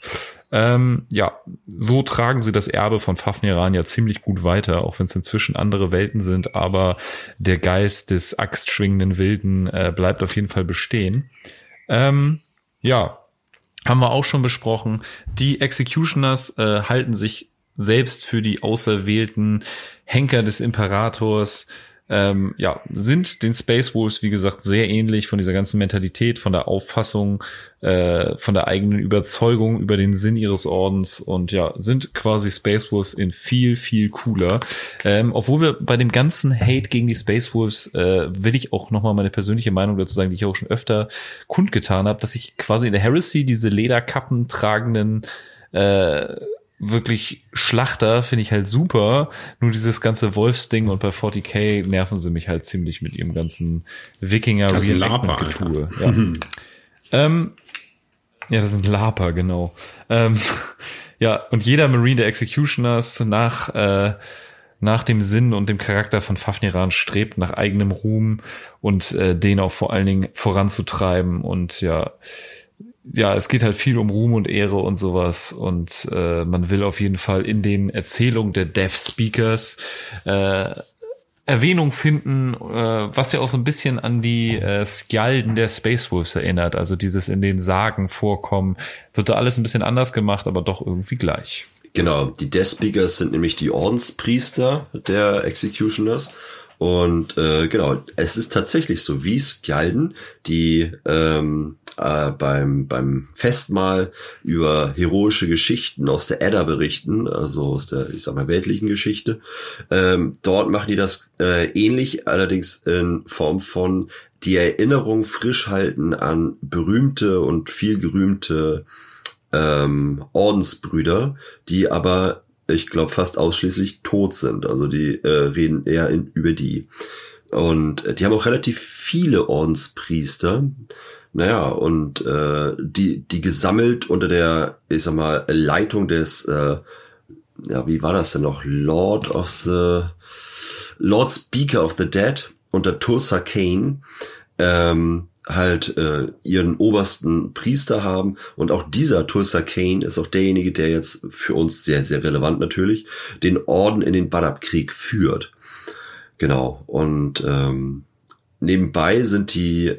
So tragen sie das Erbe von Fafnir Ran ja ziemlich gut weiter, auch wenn es inzwischen andere Welten sind, aber der Geist des axtschwingenden Wilden bleibt auf jeden Fall bestehen. Haben wir auch schon besprochen. Die Executioners halten sich selbst für die auserwählten Henker des Imperators, sind den Space Wolves, wie gesagt, sehr ähnlich von dieser ganzen Mentalität, von der Auffassung, von der eigenen Überzeugung über den Sinn ihres Ordens und sind quasi Space Wolves in viel, viel cooler. Obwohl wir bei dem ganzen Hate gegen die Space Wolves, will ich auch nochmal meine persönliche Meinung dazu sagen, die ich auch schon öfter kundgetan habe, dass ich quasi in der Heresy diese Lederkappen tragenden wirklich Schlachter finde ich halt super, nur dieses ganze Wolfsding und bei 40k nerven sie mich halt ziemlich mit ihrem ganzen Wikinger-Reenactment-Getue. Das sind Laper, genau. Und jeder Marine der Executioners nach dem Sinn und dem Charakter von Fafnir Ran strebt nach eigenem Ruhm und den auch vor allen Dingen voranzutreiben und es geht halt viel um Ruhm und Ehre und sowas und man will auf jeden Fall in den Erzählungen der Death Speakers Erwähnung finden, was ja auch so ein bisschen an die Skjalden der Space Wolves erinnert, also dieses in den Sagen vorkommen, wird da alles ein bisschen anders gemacht, aber doch irgendwie gleich. Genau, die Death Speakers sind nämlich die Ordenspriester der Executioners. Und es ist tatsächlich so, wie Skjalden, die beim Festmahl über heroische Geschichten aus der Edda berichten, also aus der, weltlichen Geschichte. Dort machen die das ähnlich, allerdings in Form von die Erinnerung frisch halten an berühmte und viel gerühmte Ordensbrüder, die aber ich glaube fast ausschließlich tot sind. Also die reden eher über die. Und die haben auch relativ viele Ordenspriester. Naja, und die gesammelt unter der, ich sag mal, Leitung des, wie war das denn noch? Lord Speaker of the Dead unter Tulsa Kane, ihren obersten Priester haben. Und auch dieser Tulsa Kane ist auch derjenige, der jetzt für uns sehr, sehr relevant natürlich, den Orden in den Badab-Krieg führt. Genau. Und nebenbei sind die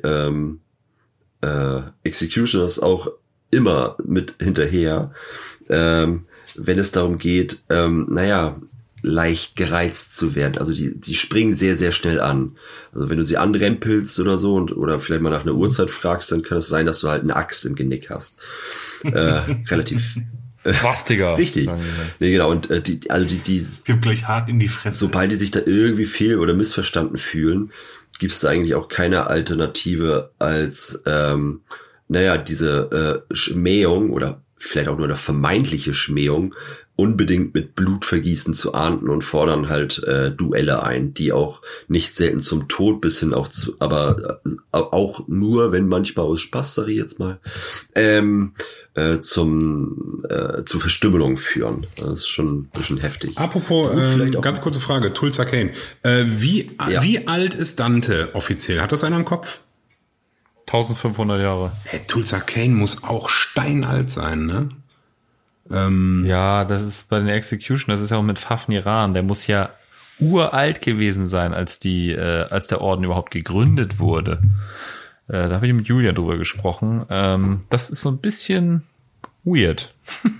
Executioners auch immer mit hinterher, wenn es darum geht, leicht gereizt zu werden. Also die springen sehr, sehr schnell an. Also wenn du sie anrempelst oder so oder vielleicht mal nach einer Uhrzeit fragst, dann kann es sein, dass du halt eine Axt im Genick hast. Relativ. Was, Digga? Richtig. Nee, genau. Und die gibt gleich hart in die Fresse. Sobald die sich da irgendwie fehl- oder missverstanden fühlen, gibt es da eigentlich auch keine Alternative als diese Schmähung oder vielleicht auch nur eine vermeintliche Schmähung unbedingt mit Blutvergießen zu ahnden und fordern halt Duelle ein, die auch nicht selten zum Tod bis hin auch zu, aber auch nur, wenn manchmal aus Spaß, sage ich jetzt mal, zu Verstümmelung führen. Das ist schon ein bisschen heftig. Apropos, ganz kurze Frage, Tulsa Kane. Wie alt ist Dante offiziell? Hat das einer im Kopf? 1500 Jahre. Tulsa Kane muss auch steinalt sein, ne? Ja, das ist bei den Execution, das ist ja auch mit Fafnir, der muss ja uralt gewesen sein, als der Orden überhaupt gegründet wurde. Da habe ich mit Julia drüber gesprochen. Das ist so ein bisschen weird.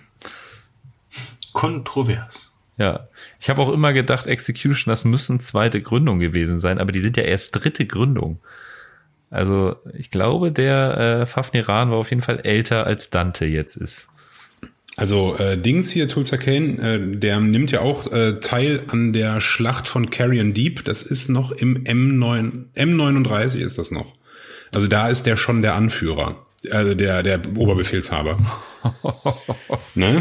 Kontrovers. Ja, ich habe auch immer gedacht, Execution, das müssen zweite Gründung gewesen sein, aber die sind ja erst dritte Gründung. Also ich glaube, der Fafnir war auf jeden Fall älter als Dante jetzt ist. Also Dings hier, Tulsa Kane, der nimmt ja auch teil an der Schlacht von Carrion Deep. Das ist noch im M39 ist das noch. Also da ist der schon der Anführer, also der Oberbefehlshaber. Ne?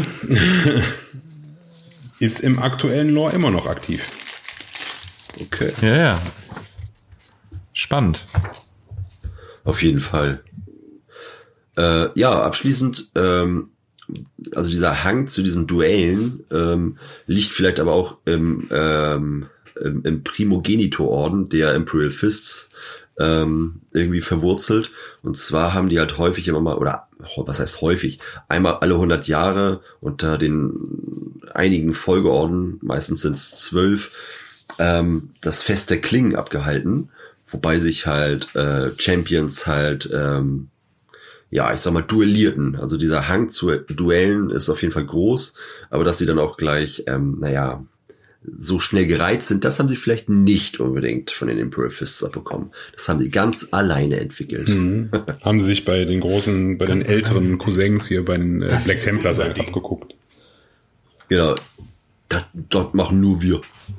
Ist im aktuellen Lore immer noch aktiv. Okay. Ja. Spannend. Auf jeden Fall. Abschließend, also dieser Hang zu diesen Duellen liegt vielleicht aber auch im Primogenitor-Orden der Imperial Fists irgendwie verwurzelt. Und zwar haben die halt häufig immer mal, oder was heißt häufig, einmal alle 100 Jahre unter den einigen Folgeorden, meistens sind es 12, das Fest der Klingen abgehalten, wobei sich halt Champions halt ich sag mal, duellierten. Also dieser Hang zu Duellen ist auf jeden Fall groß, aber dass sie dann auch gleich, so schnell gereizt sind, das haben sie vielleicht nicht unbedingt von den Imperial Fists abbekommen. Das haben sie ganz alleine entwickelt. Mhm. Haben sie sich bei den älteren Cousins hier, bei den Black Templars abgeguckt. Genau. Das machen nur wir.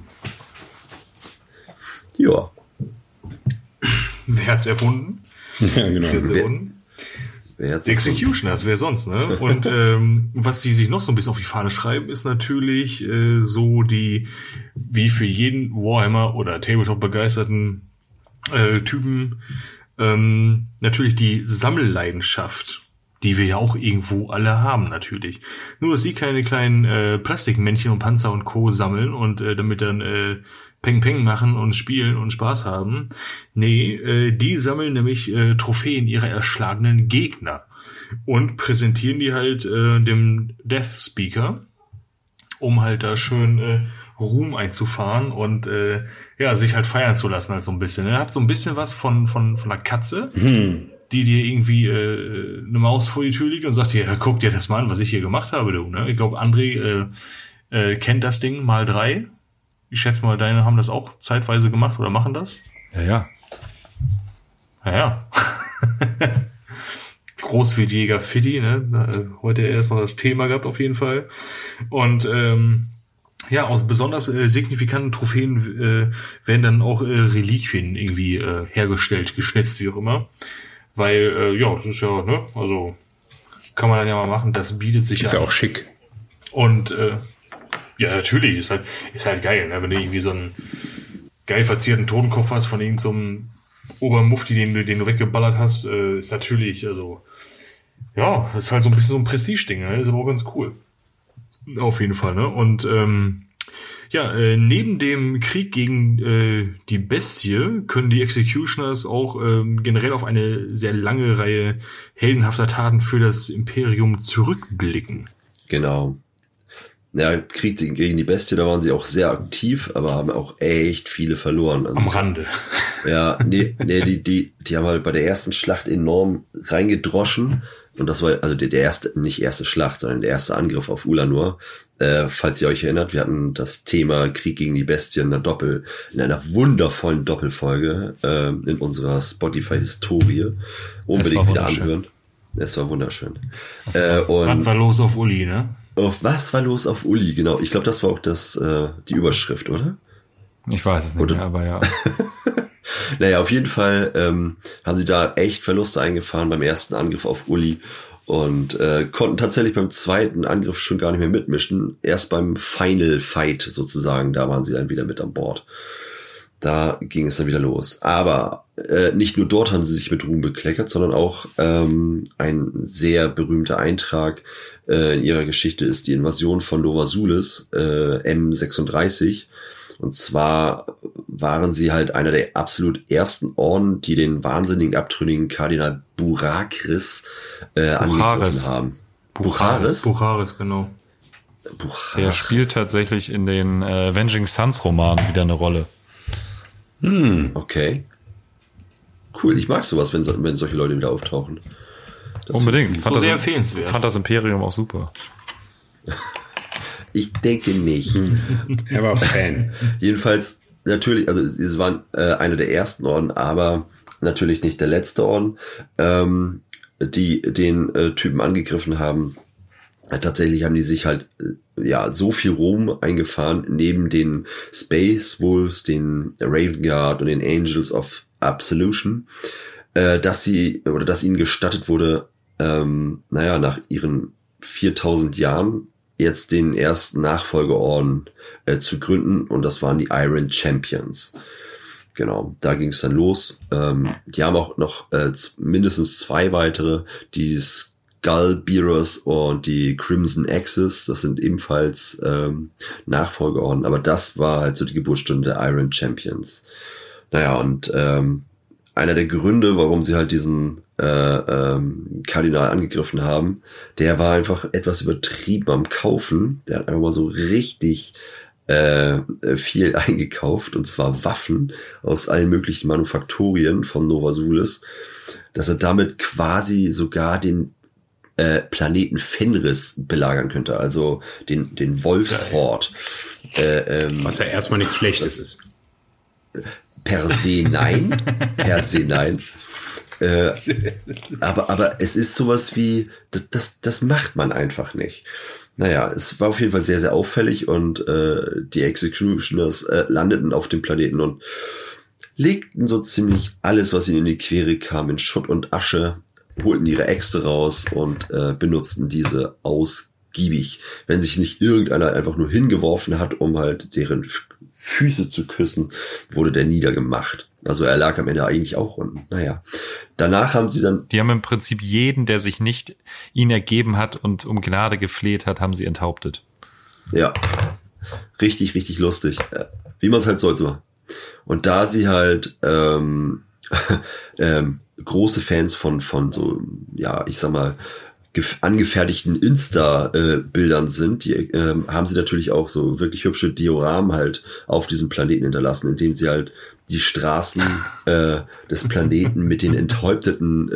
Ja. Wer hat's erfunden? Ja, genau. Executioners, wer sonst, ne? Und was die sich noch so ein bisschen auf die Fahne schreiben, ist natürlich so die, wie für jeden Warhammer oder Tabletop begeisterten Typen, natürlich die Sammelleidenschaft, die wir ja auch irgendwo alle haben natürlich. Nur, dass sie keine kleinen Plastikmännchen und Panzer und Co. sammeln und damit dann Peng Peng machen und spielen und Spaß haben. Nee, die sammeln nämlich Trophäen ihrer erschlagenen Gegner und präsentieren die halt dem Death Speaker, um halt da schön Ruhm einzufahren und sich halt feiern zu lassen halt so ein bisschen. Er hat so ein bisschen was von einer Katze, die dir irgendwie eine Maus vor die Tür liegt und sagt, ja, guck dir das mal an, was ich hier gemacht habe, du. Ne? Ich glaube, André kennt das Ding mal 3. Ich schätze mal, deine haben das auch zeitweise gemacht oder machen das? Ja. Großwildjäger Fiddy, ne? Heute erst noch das Thema gehabt auf jeden Fall. Und aus besonders signifikanten Trophäen werden dann auch Reliquien irgendwie hergestellt, geschnitzt, wie auch immer. Weil, das ist ja, ne? Also kann man dann ja mal machen, das bietet sich ist ja auch schick. Und ja, natürlich, ist halt geil, ne? Wenn du irgendwie so einen geil verzierten Totenkopf hast von irgend so einem Obermufti, den du weggeballert hast, ist natürlich, also, ja, ist halt so ein bisschen so ein Prestige-Ding, ne? Ist aber auch ganz cool. Auf jeden Fall, ne? Und, neben dem Krieg gegen die Bestie können die Executioners auch generell auf eine sehr lange Reihe heldenhafter Taten für das Imperium zurückblicken. Genau. Ja, Krieg gegen die Bestie, da waren sie auch sehr aktiv, aber haben auch echt viele verloren. Also, am Rande. Ja, die haben halt bei der ersten Schlacht enorm reingedroschen. Und das war also nicht erste Schlacht, sondern der erste Angriff auf Ulanor. Falls ihr euch erinnert, wir hatten das Thema Krieg gegen die Bestie in einer wundervollen Doppelfolge in unserer Spotify-Historie. Unbedingt wieder anhören. Es war wunderschön. Was war los auf Uli, ne? Was war los auf Uli, genau. Ich glaube, das war auch die Überschrift, oder? Ich weiß es nicht mehr, aber ja. Naja, auf jeden Fall haben sie da echt Verluste eingefahren beim ersten Angriff auf Uli und konnten tatsächlich beim zweiten Angriff schon gar nicht mehr mitmischen. Erst beim Final Fight sozusagen, da waren sie dann wieder mit an Bord. Da ging es dann wieder los. Aber nicht nur dort haben sie sich mit Ruhm bekleckert, sondern auch ein sehr berühmter Eintrag in ihrer Geschichte ist die Invasion von Nova Sulis, M36. Und zwar waren sie halt einer der absolut ersten Orden, die den wahnsinnigen abtrünnigen Kardinal Burakris angegriffen haben. Bucharis, genau. Bucharis. Der spielt tatsächlich in den Avenging Sons Romanen wieder eine Rolle. Okay. Cool, ich mag sowas, wenn solche Leute wieder auftauchen. Das unbedingt. Sehr empfehlenswert. Fand das Imperium auch super. Ich denke nicht. Er war Fan. Jedenfalls, natürlich, also es waren einer der ersten Orden, aber natürlich nicht der letzte Orden, die den Typen angegriffen haben. Tatsächlich haben die sich halt so viel Ruhm eingefahren, neben den Space Wolves, den Raven Guard und den Angels of Absolution, dass ihnen gestattet wurde, nach ihren 4000 Jahren jetzt den ersten Nachfolgeorden zu gründen, und das waren die Iron Champions. Genau, da ging es dann los. Die haben auch noch mindestens 2 weitere, die Skullbearers und die Crimson Axis, das sind ebenfalls Nachfolgeorden, aber das war halt so die Geburtsstunde der Iron Champions. Naja, und einer der Gründe, warum sie halt diesen Kardinal angegriffen haben, der war einfach etwas übertrieben am Kaufen. Der hat einfach mal so richtig viel eingekauft, und zwar Waffen aus allen möglichen Manufakturien von Nova Sulis, dass er damit quasi sogar den Planeten Fenris belagern könnte, also den Wolfshort. Was ja erstmal nichts Schlechtes ist. Per se nein. Aber es ist sowas wie, das macht man einfach nicht. Naja, es war auf jeden Fall sehr, sehr auffällig, und die Executioners landeten auf dem Planeten und legten so ziemlich alles, was ihnen in die Quere kam, in Schutt und Asche, holten ihre Äxte raus und benutzten diese ausgiebig. Wenn sich nicht irgendeiner einfach nur hingeworfen hat, um halt deren Füße zu küssen, wurde der niedergemacht. Also er lag am Ende eigentlich auch unten. Naja, danach haben sie dann... Die haben im Prinzip jeden, der sich nicht ihnen ergeben hat und um Gnade gefleht hat, haben sie enthauptet. Ja, richtig, richtig lustig. Wie man es halt sollte machen. Und da sie halt große Fans von so, ja, ich sag mal, angefertigten Insta-Bildern sind, die haben sie natürlich auch so wirklich hübsche Dioramen halt auf diesem Planeten hinterlassen, indem sie halt die Straßen des Planeten mit den enthäupteten,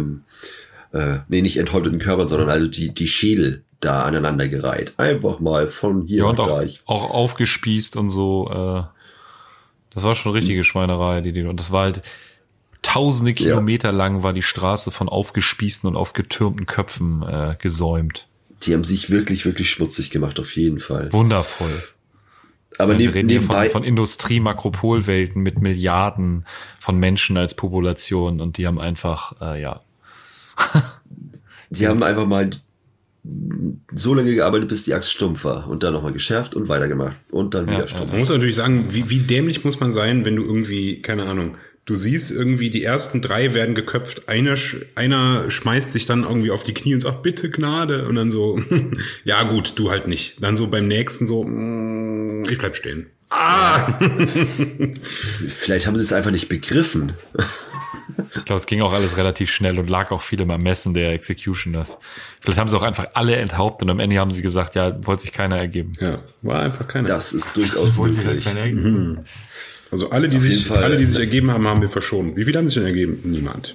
nicht enthäupteten Körpern, sondern also die Schädel da aneinandergereiht. Einfach mal von hier und gleich. Auch aufgespießt und so. Das war schon richtige Schweinerei. Und das war halt tausende Kilometer lang war die Straße von aufgespießten und aufgetürmten Köpfen gesäumt. Die haben sich wirklich, wirklich schmutzig gemacht, auf jeden Fall. Wundervoll. Aber wir reden hier von Industrie-Makropolwelten mit Milliarden von Menschen als Population, und die haben einfach, Die haben einfach mal so lange gearbeitet, bis die Axt stumpf war, und dann nochmal geschärft und weitergemacht und dann wieder stumpf. Man muss natürlich sagen, wie dämlich muss man sein, wenn du irgendwie, keine Ahnung, Du siehst irgendwie, die ersten 3 werden geköpft. Einer schmeißt sich dann irgendwie auf die Knie und sagt, bitte Gnade. Und dann so, ja gut, du halt nicht. Dann so beim nächsten so, ich bleib stehen. Vielleicht haben sie es einfach nicht begriffen. Ich glaube, es ging auch alles relativ schnell und lag auch viel im Ermessen der Executioners. Vielleicht haben sie auch einfach alle enthauptet und am Ende haben sie gesagt, ja, wollte sich keiner ergeben. Ja, war einfach keiner. Das ist durchaus möglich. Also alle, die sich ergeben haben, haben wir verschont. Wie viele haben sich denn ergeben? Niemand.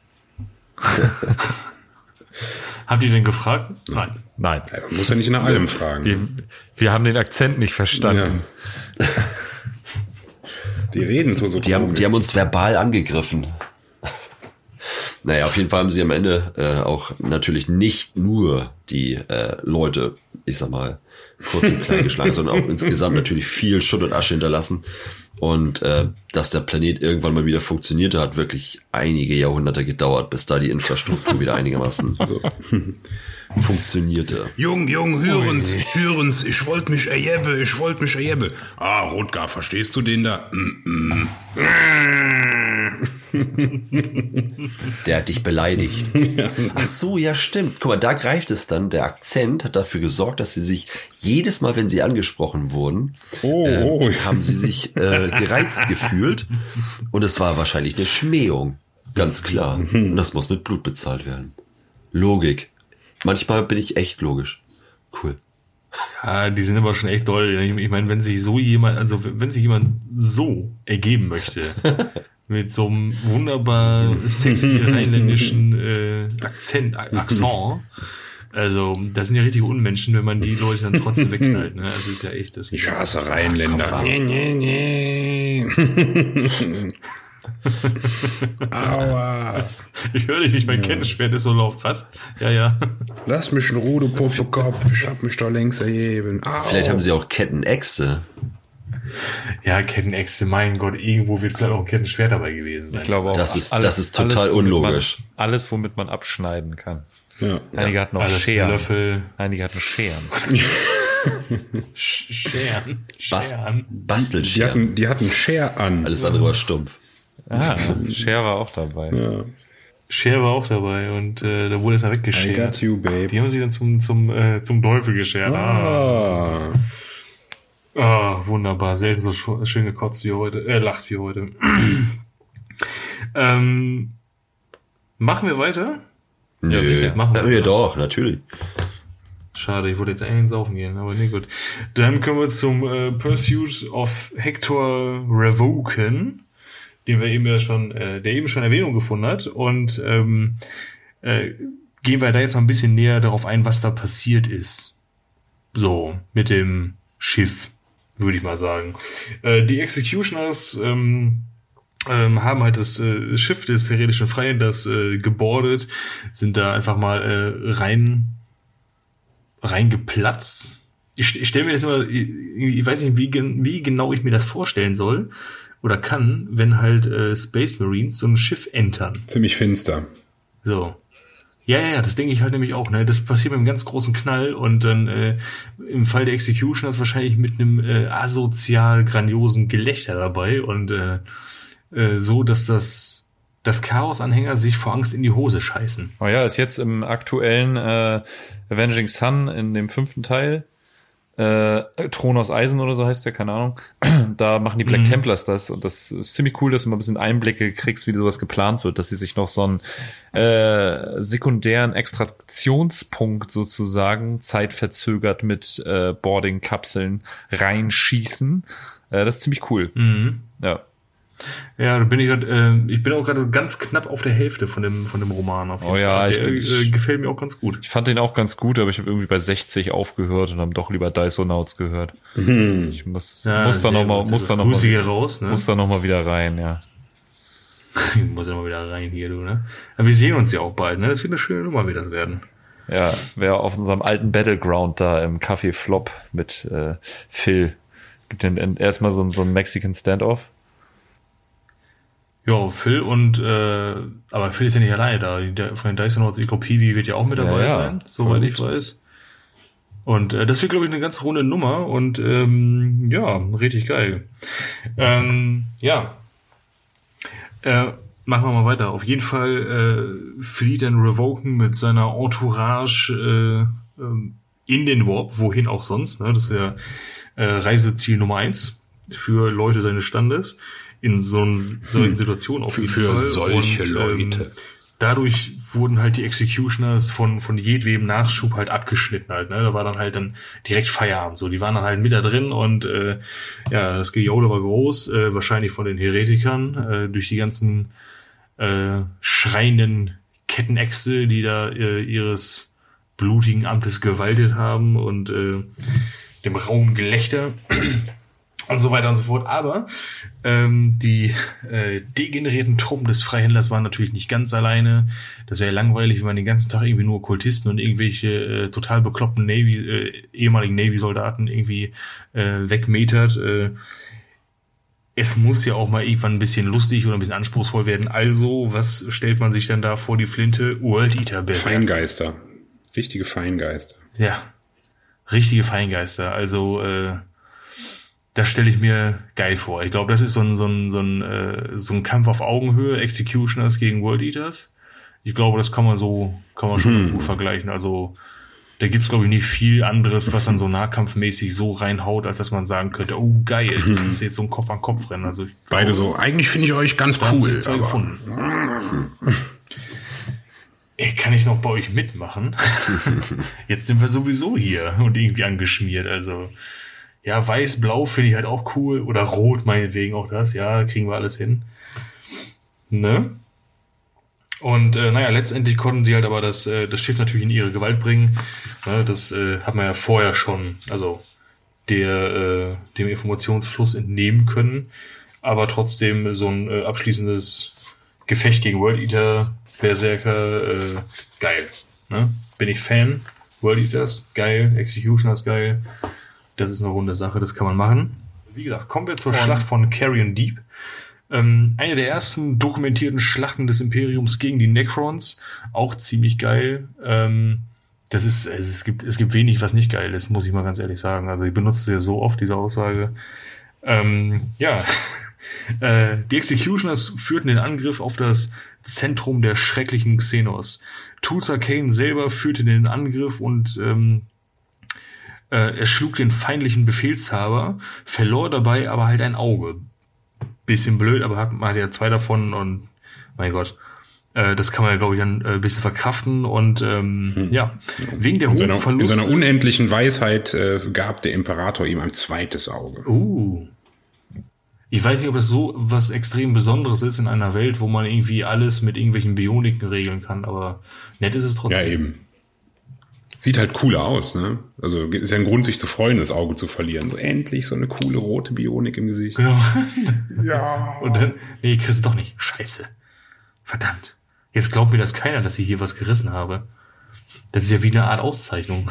Habt ihr denn gefragt? Nein. Nein. Ja, man muss ja nicht nach allem fragen. Wir haben den Akzent nicht verstanden. Ja. Die reden so die haben uns verbal angegriffen. Naja, auf jeden Fall haben sie am Ende auch natürlich nicht nur die Leute, ich sag mal, kurz und klein geschlagen, sondern auch insgesamt natürlich viel Schutt und Asche hinterlassen. Und dass der Planet irgendwann mal wieder funktionierte, hat wirklich einige Jahrhunderte gedauert, bis da die Infrastruktur wieder einigermaßen so funktionierte. Jung, hören's, ich wollte mich erjebbe. Ah, Rotgar, verstehst du den da? Der hat dich beleidigt. Ach so, ja stimmt. Guck mal, da greift es dann. Der Akzent hat dafür gesorgt, dass sie sich jedes Mal, wenn sie angesprochen wurden, haben sie sich gereizt gefühlt. Und es war wahrscheinlich eine Schmähung. Ganz klar. Und das muss mit Blut bezahlt werden. Logik. Manchmal bin ich echt logisch. Cool. Ja, die sind aber schon echt doll. Ich meine, wenn sich jemand so ergeben möchte, mit so einem wunderbar sexy rheinländischen Akzent, also das sind ja richtige Unmenschen, wenn man die Leute dann trotzdem wegknallt. Ne? Also ist ja echt das. Ich hasse Rheinländer. Aua. Ich höre dich nicht, mein Kenntnisschwert ist so laut. Was? Ja. Lass mich in Ruhe, du Popekopf. Ich hab mich da längst erheben. Au. Vielleicht haben sie auch Kettenäxte. Ja, Kettenäxte, mein Gott, irgendwo wird vielleicht auch ein Kettenschwert dabei gewesen sein. Ich glaube auch. Das ist total unlogisch. Alles, womit man abschneiden kann. Ja. Einige hatten noch Scheren. Löffel. Einige hatten Scheren. Scheren. Bastelscheren. Die hatten Scher an. Alles andere war stumpf. Cher war auch dabei. Ja. Cher war auch dabei und da wurde es ja weggeschert. I got you, babe. Die haben sie dann zum Teufel geschert. Wunderbar. Selten so schön gekotzt wie heute. Lacht wie heute. Machen wir weiter? Ja, sicher. Machen wir ja, doch, natürlich. Schade, ich wollte jetzt eigentlich saufen gehen, aber nee, gut. Dann kommen wir zum Pursuit of Hector Revoken, den wir eben der eben schon Erwähnung gefunden hat. Und gehen wir da jetzt mal ein bisschen näher darauf ein, was da passiert ist. So, mit dem Schiff, würde ich mal sagen. Die Executioners haben halt das Schiff des Heredischen Freihanders gebordet, sind da einfach mal reingeplatzt. Ich stelle mir das immer, ich weiß nicht, wie genau ich mir das vorstellen soll oder kann, wenn halt Space Marines so ein Schiff entern. Ziemlich finster. So. Ja, das denke ich halt nämlich auch, ne? Das passiert mit einem ganz großen Knall und dann im Fall der Executioners wahrscheinlich mit einem asozial grandiosen Gelächter dabei und so, dass das Chaos-Anhänger sich vor Angst in die Hose scheißen. Oh ja, ist jetzt im aktuellen Avenging Sun in dem 5. Teil Thron aus Eisen oder so heißt der, keine Ahnung. Da machen die Black Templars das und das ist ziemlich cool, dass du mal ein bisschen Einblicke kriegst, wie sowas geplant wird, dass sie sich noch so einen sekundären Extraktionspunkt sozusagen zeitverzögert mit Boarding-Kapseln reinschießen. Das ist ziemlich cool. Ja. Ja, da bin ich bin auch gerade ganz knapp auf der Hälfte von dem Roman. Auf jeden Fall. Der gefällt mir auch ganz gut. Ich fand den auch ganz gut, aber ich habe irgendwie bei 60 aufgehört und habe doch lieber Dysonauts gehört. Ich muss da noch mal wieder rein, ja. Ich muss ja mal wieder rein hier, du, ne? Aber wir sehen uns ja auch bald, ne? Das wird eine schöne Nummer wieder werden. Ja, wer auf unserem alten Battleground da im Café Flop mit Phil gibt dann erstmal so ein Mexican Standoff. Ja, Phil und aber Phil ist ja nicht alleine da. Von den Dysonauts Peewee wird ja auch mit dabei sein, soweit ich weiß. Und das wird, glaube ich, eine ganz runde Nummer und richtig geil. Machen wir mal weiter. Auf jeden Fall flieht dann Revoken mit seiner Entourage in den Warp, wohin auch sonst. Ne? Das ist ja Reiseziel Nummer 1 für Leute seines Standes in solchen Situationen auf jeden Fall. Für solche und, Leute. Dadurch wurden halt die Executioners von jedwedem Nachschub halt abgeschnitten halt. Ne? Da war dann halt dann direkt Feierabend. So, die waren dann halt mit da drin und das Gejohle war groß, wahrscheinlich von den Heretikern durch die ganzen schreienden Kettenäxte, die da ihres blutigen Amtes gewaltet haben und dem rauen Gelächter und so weiter und so fort. Aber die degenerierten Truppen des Freihändlers waren natürlich nicht ganz alleine. Das wäre langweilig, wenn man den ganzen Tag irgendwie nur Okkultisten und irgendwelche total bekloppten ehemaligen Navy-Soldaten irgendwie wegmetert. Es muss ja auch mal irgendwann ein bisschen lustig oder ein bisschen anspruchsvoll werden. Also, was stellt man sich dann da vor die Flinte? World Eater besser. Feingeister. Richtige Feingeister. Ja, richtige Feingeister. Also, das stelle ich mir geil vor. Ich glaube, das ist so ein Kampf auf Augenhöhe, Executioners gegen World Eaters. Ich glaube, das kann man schon ganz gut vergleichen. Also, da gibt's glaube ich nicht viel anderes, was dann so nahkampfmäßig so reinhaut, als dass man sagen könnte, oh geil, das ist jetzt so ein Kopf-an-Kopf-Rennen. Also beide so, eigentlich finde ich euch ganz cool. Zwei gefunden. Kann ich noch bei euch mitmachen? Jetzt sind wir sowieso hier und irgendwie angeschmiert. Also ja, weiß-blau finde ich halt auch cool. Oder rot meinetwegen auch das. Ja, kriegen wir alles hin. Ne? Und letztendlich konnten sie halt aber das Schiff natürlich in ihre Gewalt bringen. Ne, das hat man ja vorher schon, also dem Informationsfluss entnehmen können. Aber trotzdem so ein abschließendes Gefecht gegen World Eater, Berserker, geil. Ne? Bin ich Fan. World Eaters, geil. Executioners, geil. Das ist eine runde Sache, das kann man machen. Wie gesagt, kommen wir zur Schlacht von Carrion Deep. Eine der ersten dokumentierten Schlachten des Imperiums gegen die Necrons, auch ziemlich geil. Es gibt wenig, was nicht geil ist, muss ich mal ganz ehrlich sagen. Also ich benutze es ja so oft, diese Aussage. Die Executioners führten den Angriff auf das Zentrum der schrecklichen Xenos. Tulsa Kane selber führte den Angriff und er schlug den feindlichen Befehlshaber, verlor dabei aber halt ein Auge. Bisschen blöd, aber man hat ja 2 davon und mein Gott, das kann man ja, glaube ich, dann ein bisschen verkraften und wegen der hohen Verluste... In seiner unendlichen Weisheit gab der Imperator ihm ein zweites Auge. Ich weiß nicht, ob das so was extrem Besonderes ist in einer Welt, wo man irgendwie alles mit irgendwelchen Bioniken regeln kann, aber nett ist es trotzdem. Ja, eben. Sieht halt cooler aus, ne? Also ist ja ein Grund, sich zu freuen, das Auge zu verlieren. So endlich so eine coole rote Bionik im Gesicht. Genau. Ja. Und dann, nee, kriegst du doch nicht. Scheiße. Verdammt. Jetzt glaubt mir das keiner, dass ich hier was gerissen habe. Das ist ja wie eine Art Auszeichnung.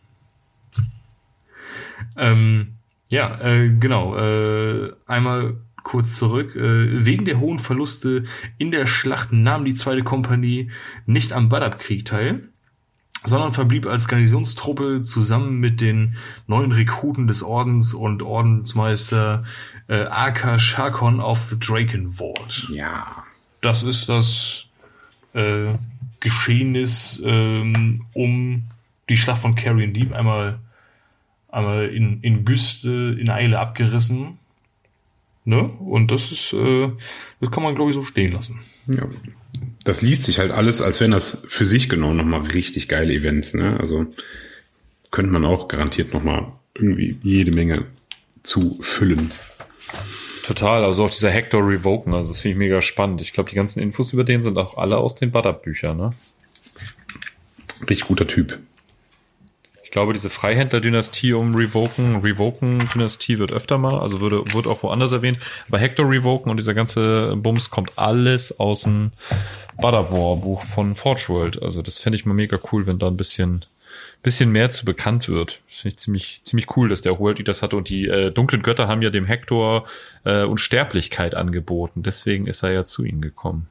Einmal kurz zurück. Wegen der hohen Verluste in der Schlacht nahm die 2. Kompanie nicht am Badab-Krieg teil, sondern verblieb als Garnisonstruppe zusammen mit den neuen Rekruten des Ordens und Ordensmeister Aka Shakon auf Drakenwald. Ja. Das ist das Geschehnis um die Schlacht von Carrion Deep einmal in Güste, in Eile abgerissen. Ne? Und das kann man, glaube ich, so stehen lassen. Ja. Das liest sich halt alles, als wären das für sich genommen nochmal richtig geile Events, ne? Also könnte man auch garantiert nochmal irgendwie jede Menge zu füllen. Total, also auch dieser Hector Revoken, also das finde ich mega spannend. Ich glaube, die ganzen Infos über den sind auch alle aus den Badab-Büchern, ne? Richtig guter Typ. Ich glaube, diese Freihändler-Dynastie um Revoken-Dynastie wird öfter mal, also wird auch woanders erwähnt. Aber Hector Revoken und dieser ganze Bums kommt alles aus dem Badab-War-Buch von Forge World. Also das fände ich mal mega cool, wenn da ein bisschen mehr zu bekannt wird. Das finde ich ziemlich cool, dass der World Eaters hatte. Und die dunklen Götter haben ja dem Hector Unsterblichkeit angeboten. Deswegen ist er ja zu ihnen gekommen.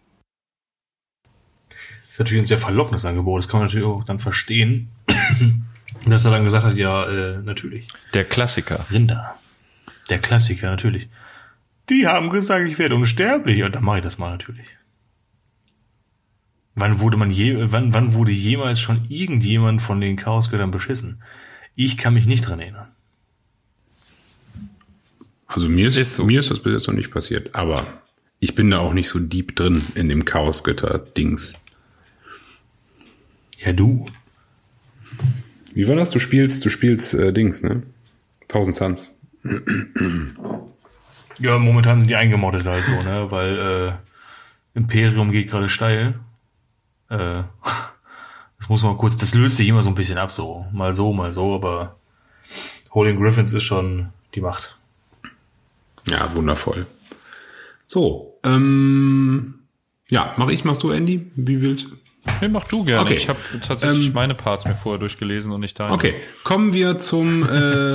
Das ist natürlich ein sehr verlockendes Angebot. Das kann man natürlich auch dann verstehen. Dass er dann gesagt hat, ja, natürlich. Der Klassiker. Rinder. Der Klassiker, natürlich. Die haben gesagt, ich werde unsterblich. Und dann mache ich das mal natürlich. Wann wurde jemals schon irgendjemand von den Chaosgöttern beschissen? Ich kann mich nicht dran erinnern. Also mir ist das bis jetzt noch nicht passiert, aber ich bin da auch nicht so deep drin in dem Chaosgötter-Dings. Ja, du. Wie war das? Du spielst Dings, ne? 1000 Suns. Ja, momentan sind die eingemottet halt so, ne? Weil Imperium geht gerade steil. Das muss man kurz, das löst sich immer so ein bisschen ab, so, aber Holding Griffins ist schon die Macht. Ja, wundervoll. So, machst du, Andy? Wie willst du? Nee, mach du gerne. Okay. Ich habe tatsächlich meine Parts mir vorher durchgelesen und nicht deine. Okay, kommen wir zum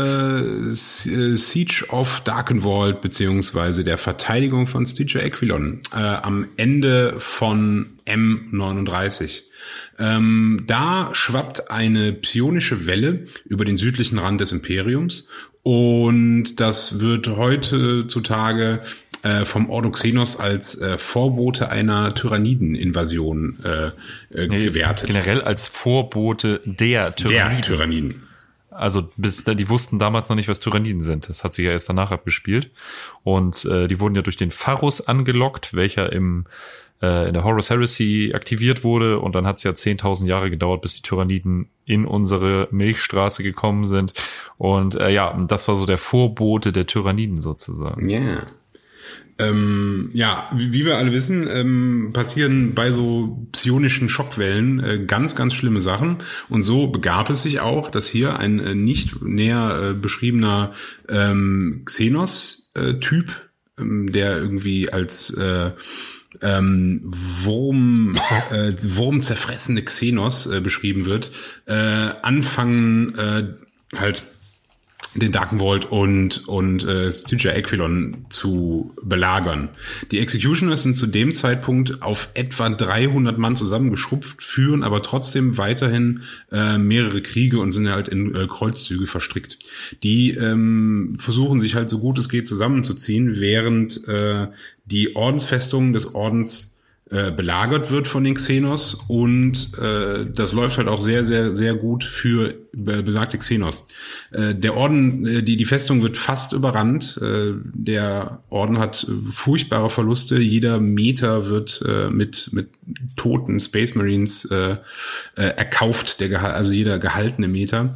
Siege of Darkenvault beziehungsweise der Verteidigung von Stygia Aquilon am Ende von M39. Da schwappt eine psionische Welle über den südlichen Rand des Imperiums und das wird heutzutage vom Ordo Xenos als Vorbote einer Tyranniden-Invasion gewertet. Generell als Vorbote der Tyranniden. Der Tyranniden. Also die wussten damals noch nicht, was Tyranniden sind. Das hat sich ja erst danach abgespielt. Und die wurden ja durch den Pharros angelockt, welcher in der Horus Heresy aktiviert wurde. Und dann hat es ja 10.000 Jahre gedauert, bis die Tyranniden in unsere Milchstraße gekommen sind. Und das war so der Vorbote der Tyranniden sozusagen. Ja. Yeah. Wie wir alle wissen, passieren bei so psionischen Schockwellen ganz, ganz schlimme Sachen. Und so begab es sich auch, dass hier ein nicht näher beschriebener Xenos-Typ, der irgendwie als wurmzerfressende Xenos beschrieben wird, anfangen halt den Darkenvault und Stygia Aquilon zu belagern. Die Executioners sind zu dem Zeitpunkt auf etwa 300 Mann zusammengeschrumpft, führen aber trotzdem weiterhin mehrere Kriege und sind halt in Kreuzzüge verstrickt. Die versuchen sich halt so gut es geht zusammenzuziehen, während die Ordensfestung des Ordens belagert wird von den Xenos und das läuft halt auch sehr, sehr, sehr gut für besagte Xenos. Der Orden, die Festung wird fast überrannt. Der Orden hat furchtbare Verluste. Jeder Meter wird mit toten Space Marines erkauft, also jeder gehaltene Meter.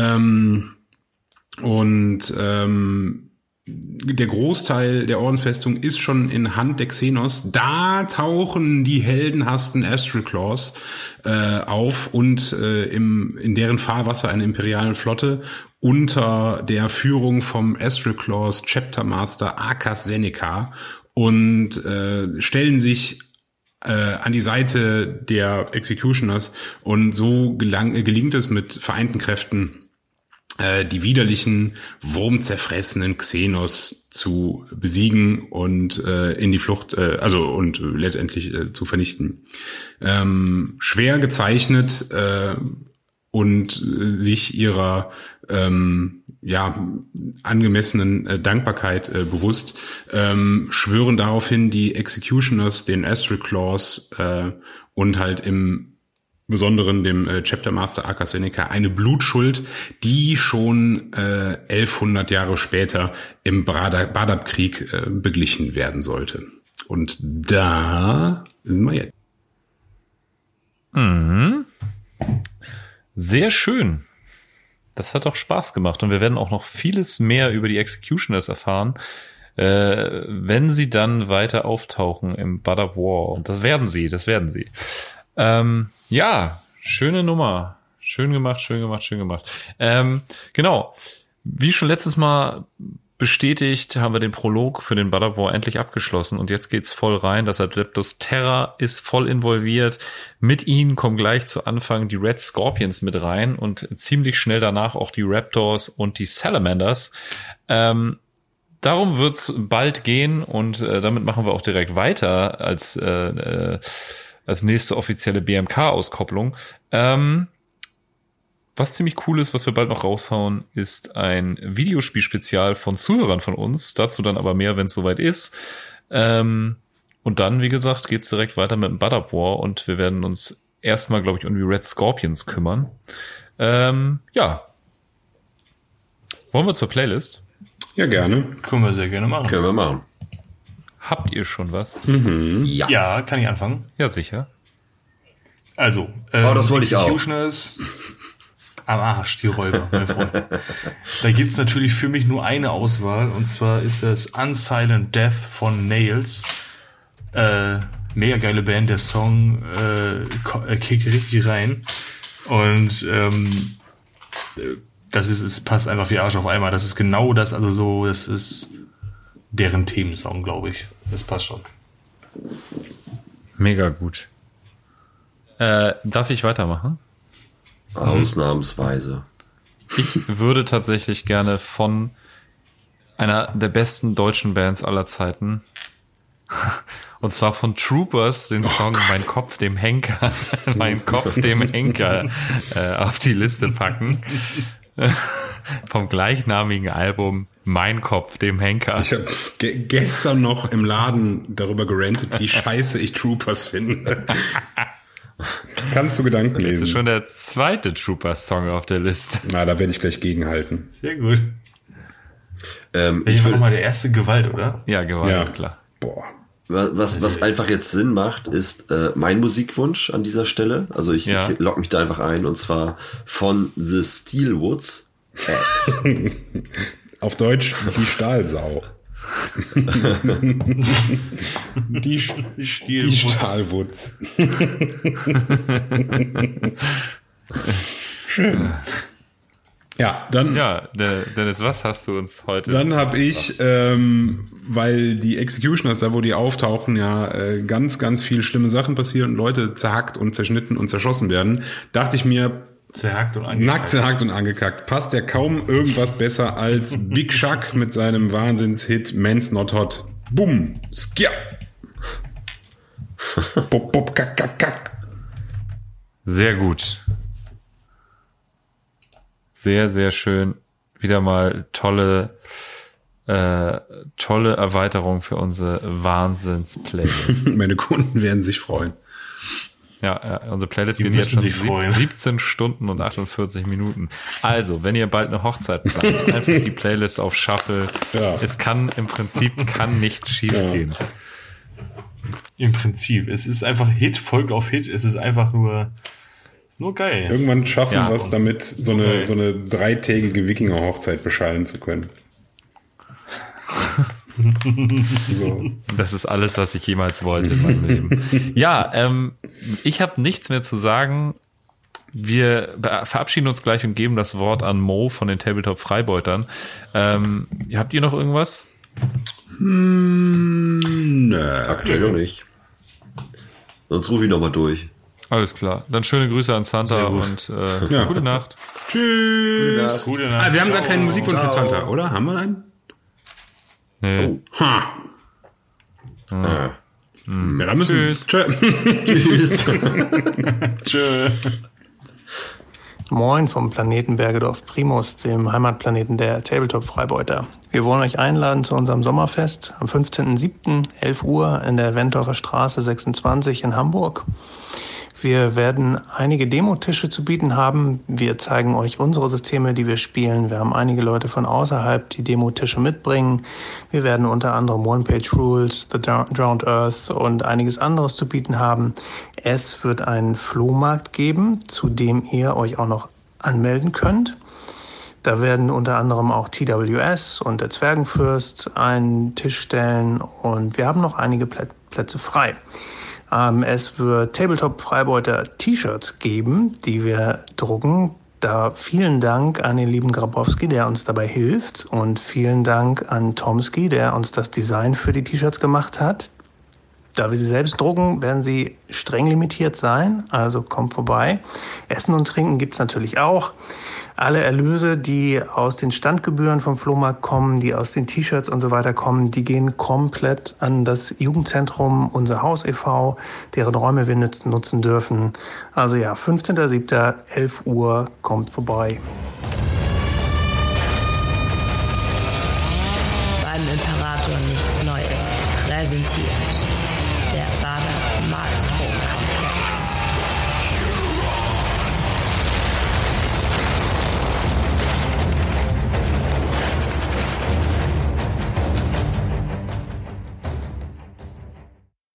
Der Großteil der Ordensfestung ist schon in Hand der Xenos. Da tauchen die heldenhaften Astral Claws auf und in deren Fahrwasser eine imperiale Flotte unter der Führung vom Astral Claws Chapter Master Arkas Seneca und stellen sich an die Seite der Executioners und so gelingt es mit vereinten Kräften, die widerlichen, wurmzerfressenen Xenos zu besiegen und in die Flucht, und letztendlich zu vernichten. Schwer gezeichnet und sich ihrer angemessenen Dankbarkeit bewusst, schwören daraufhin die Executioners den Astral Claws und halt im Besonderen dem Chapter Master Arkas Seneca eine Blutschuld, die schon 1100 Jahre später im Badab-Krieg beglichen werden sollte. Und da sind wir jetzt. Mhm. Sehr schön. Das hat auch Spaß gemacht und wir werden auch noch vieles mehr über die Executioners erfahren, wenn sie dann weiter auftauchen im Badab War. Und das werden sie. Schöne Nummer. Schön gemacht. Genau. Wie schon letztes Mal bestätigt, haben wir den Prolog für den Badab War endlich abgeschlossen und jetzt geht's voll rein. Das Adeptus Terra ist voll involviert. Mit ihnen kommen gleich zu Anfang die Red Scorpions mit rein und ziemlich schnell danach auch die Raptors und die Salamanders. Darum wird's bald gehen und damit machen wir auch direkt weiter als nächste offizielle BMK-Auskopplung. Was ziemlich cool ist, was wir bald noch raushauen, ist ein Videospiel-Spezial von Zuhörern von uns. Dazu dann aber mehr, wenn es soweit ist. Und dann, wie gesagt, geht's direkt weiter mit dem Butt Up War und wir werden uns erstmal, glaube ich, um die Red Scorpions kümmern. Ja. Wollen wir zur Playlist? Ja, gerne. Können wir sehr gerne machen. Können wir machen. Habt ihr schon was? Ja. Ja, kann ich anfangen? Ja, sicher. Also, das wollte ich auch. Executioners am Arsch, die Räuber, mein Freund. Da gibt's natürlich für mich nur eine Auswahl, und zwar ist das Unsilent Death von Nails. Mega geile Band, der Song kickt richtig rein. Und es passt einfach wie Arsch auf Eimer. Das ist genau das, also so, das ist deren Themensong, glaube ich. Das passt schon. Mega gut. Darf ich weitermachen? Ausnahmsweise. Ich würde tatsächlich gerne von einer der besten deutschen Bands aller Zeiten, und zwar von Troopers, den Song Mein Kopf dem Henker, Mein Kopf dem Henker auf die Liste packen. Vom gleichnamigen Album Mein Kopf dem Henker. Ich habe gestern noch im Laden darüber gerantet, wie scheiße ich Troopers finde. Kannst du Gedanken lesen? Das ist schon der zweite Troopers-Song auf der Liste. Na, da werde ich gleich gegenhalten. Sehr gut. Ich war nochmal der erste Gewalt, oder? Ja, Gewalt, klar. Boah. Was einfach jetzt Sinn macht, ist mein Musikwunsch an dieser Stelle. Also ich logge mich da einfach ein, und zwar von The Steelwoods X. Auf Deutsch die Stahlsau. Die Stahlwoods. Schön. Ja, dann. Ja, Dennis, was hast du uns heute? Dann habe ich, weil die Executioners, da wo die auftauchen, ja ganz, ganz viele schlimme Sachen passieren und Leute zerhackt und zerschnitten und zerschossen werden, dachte ich mir, nackt zerhackt und angekackt. Passt ja kaum irgendwas besser als Big Shaq mit seinem Wahnsinnshit Man's Not Hot. Bumm, skja. Bop, bop, kack, kack, kack. Sehr gut. Sehr, sehr schön. Wieder mal tolle Erweiterung für unsere Wahnsinns-Playlist. Meine Kunden werden sich freuen. Ja, unsere Playlist geht jetzt schon 17 Stunden und 48 Minuten. Also, wenn ihr bald eine Hochzeit plant, einfach die Playlist auf Shuffle. Ja. Es kann im Prinzip nichts schief gehen. Im Prinzip. Es ist einfach Hit, folgt auf Hit. Es ist einfach nur geil. Irgendwann schaffen wir es damit, so eine 3-tägige Wikinger-Hochzeit beschallen zu können. So. Das ist alles, was ich jemals wollte in meinem Leben. Ja, ich habe nichts mehr zu sagen. Wir verabschieden uns gleich und geben das Wort an Mo von den Tabletop-Freibeutern. Habt ihr noch irgendwas? Nö. Aktuell noch nicht. Sonst rufe ich nochmal durch. Alles klar. Dann schöne Grüße an Santa und gute Nacht. Tschüss. Gute Nacht. Wir haben gar keinen Musikwunsch für Santa, oder? Haben wir einen? Nee. Oh. Ja, dann müssen wir. Tschüss. Tschö. Moin vom Planeten Bergedorf Primus, dem Heimatplaneten der Tabletop-Freibeuter. Wir wollen euch einladen zu unserem Sommerfest am 15.07. 11 Uhr in der Wentorfer Straße 26 in Hamburg. Wir werden einige Demotische zu bieten haben. Wir zeigen euch unsere Systeme, die wir spielen. Wir haben einige Leute von außerhalb, die Demotische mitbringen. Wir werden unter anderem One-Page-Rules, The Drowned Earth und einiges anderes zu bieten haben. Es wird einen Flohmarkt geben, zu dem ihr euch auch noch anmelden könnt. Da werden unter anderem auch TWS und der Zwergenfürst einen Tisch stellen und wir haben noch einige Plätze frei. Es wird Tabletop-Freibeuter T-Shirts geben, die wir drucken. Da vielen Dank an den lieben Grabowski, der uns dabei hilft. Und vielen Dank an Tomski, der uns das Design für die T-Shirts gemacht hat. Da wir sie selbst drucken, werden sie streng limitiert sein, also kommt vorbei. Essen und Trinken gibt's natürlich auch. Alle Erlöse, die aus den Standgebühren vom Flohmarkt kommen, die aus den T-Shirts und so weiter kommen, die gehen komplett an das Jugendzentrum Unser Haus e.V., deren Räume wir nutzen dürfen. Also ja, 15.07., 11 Uhr, kommt vorbei. Beim Imperator nichts Neues. Präsentiert der Bader Malstrom-Komplex.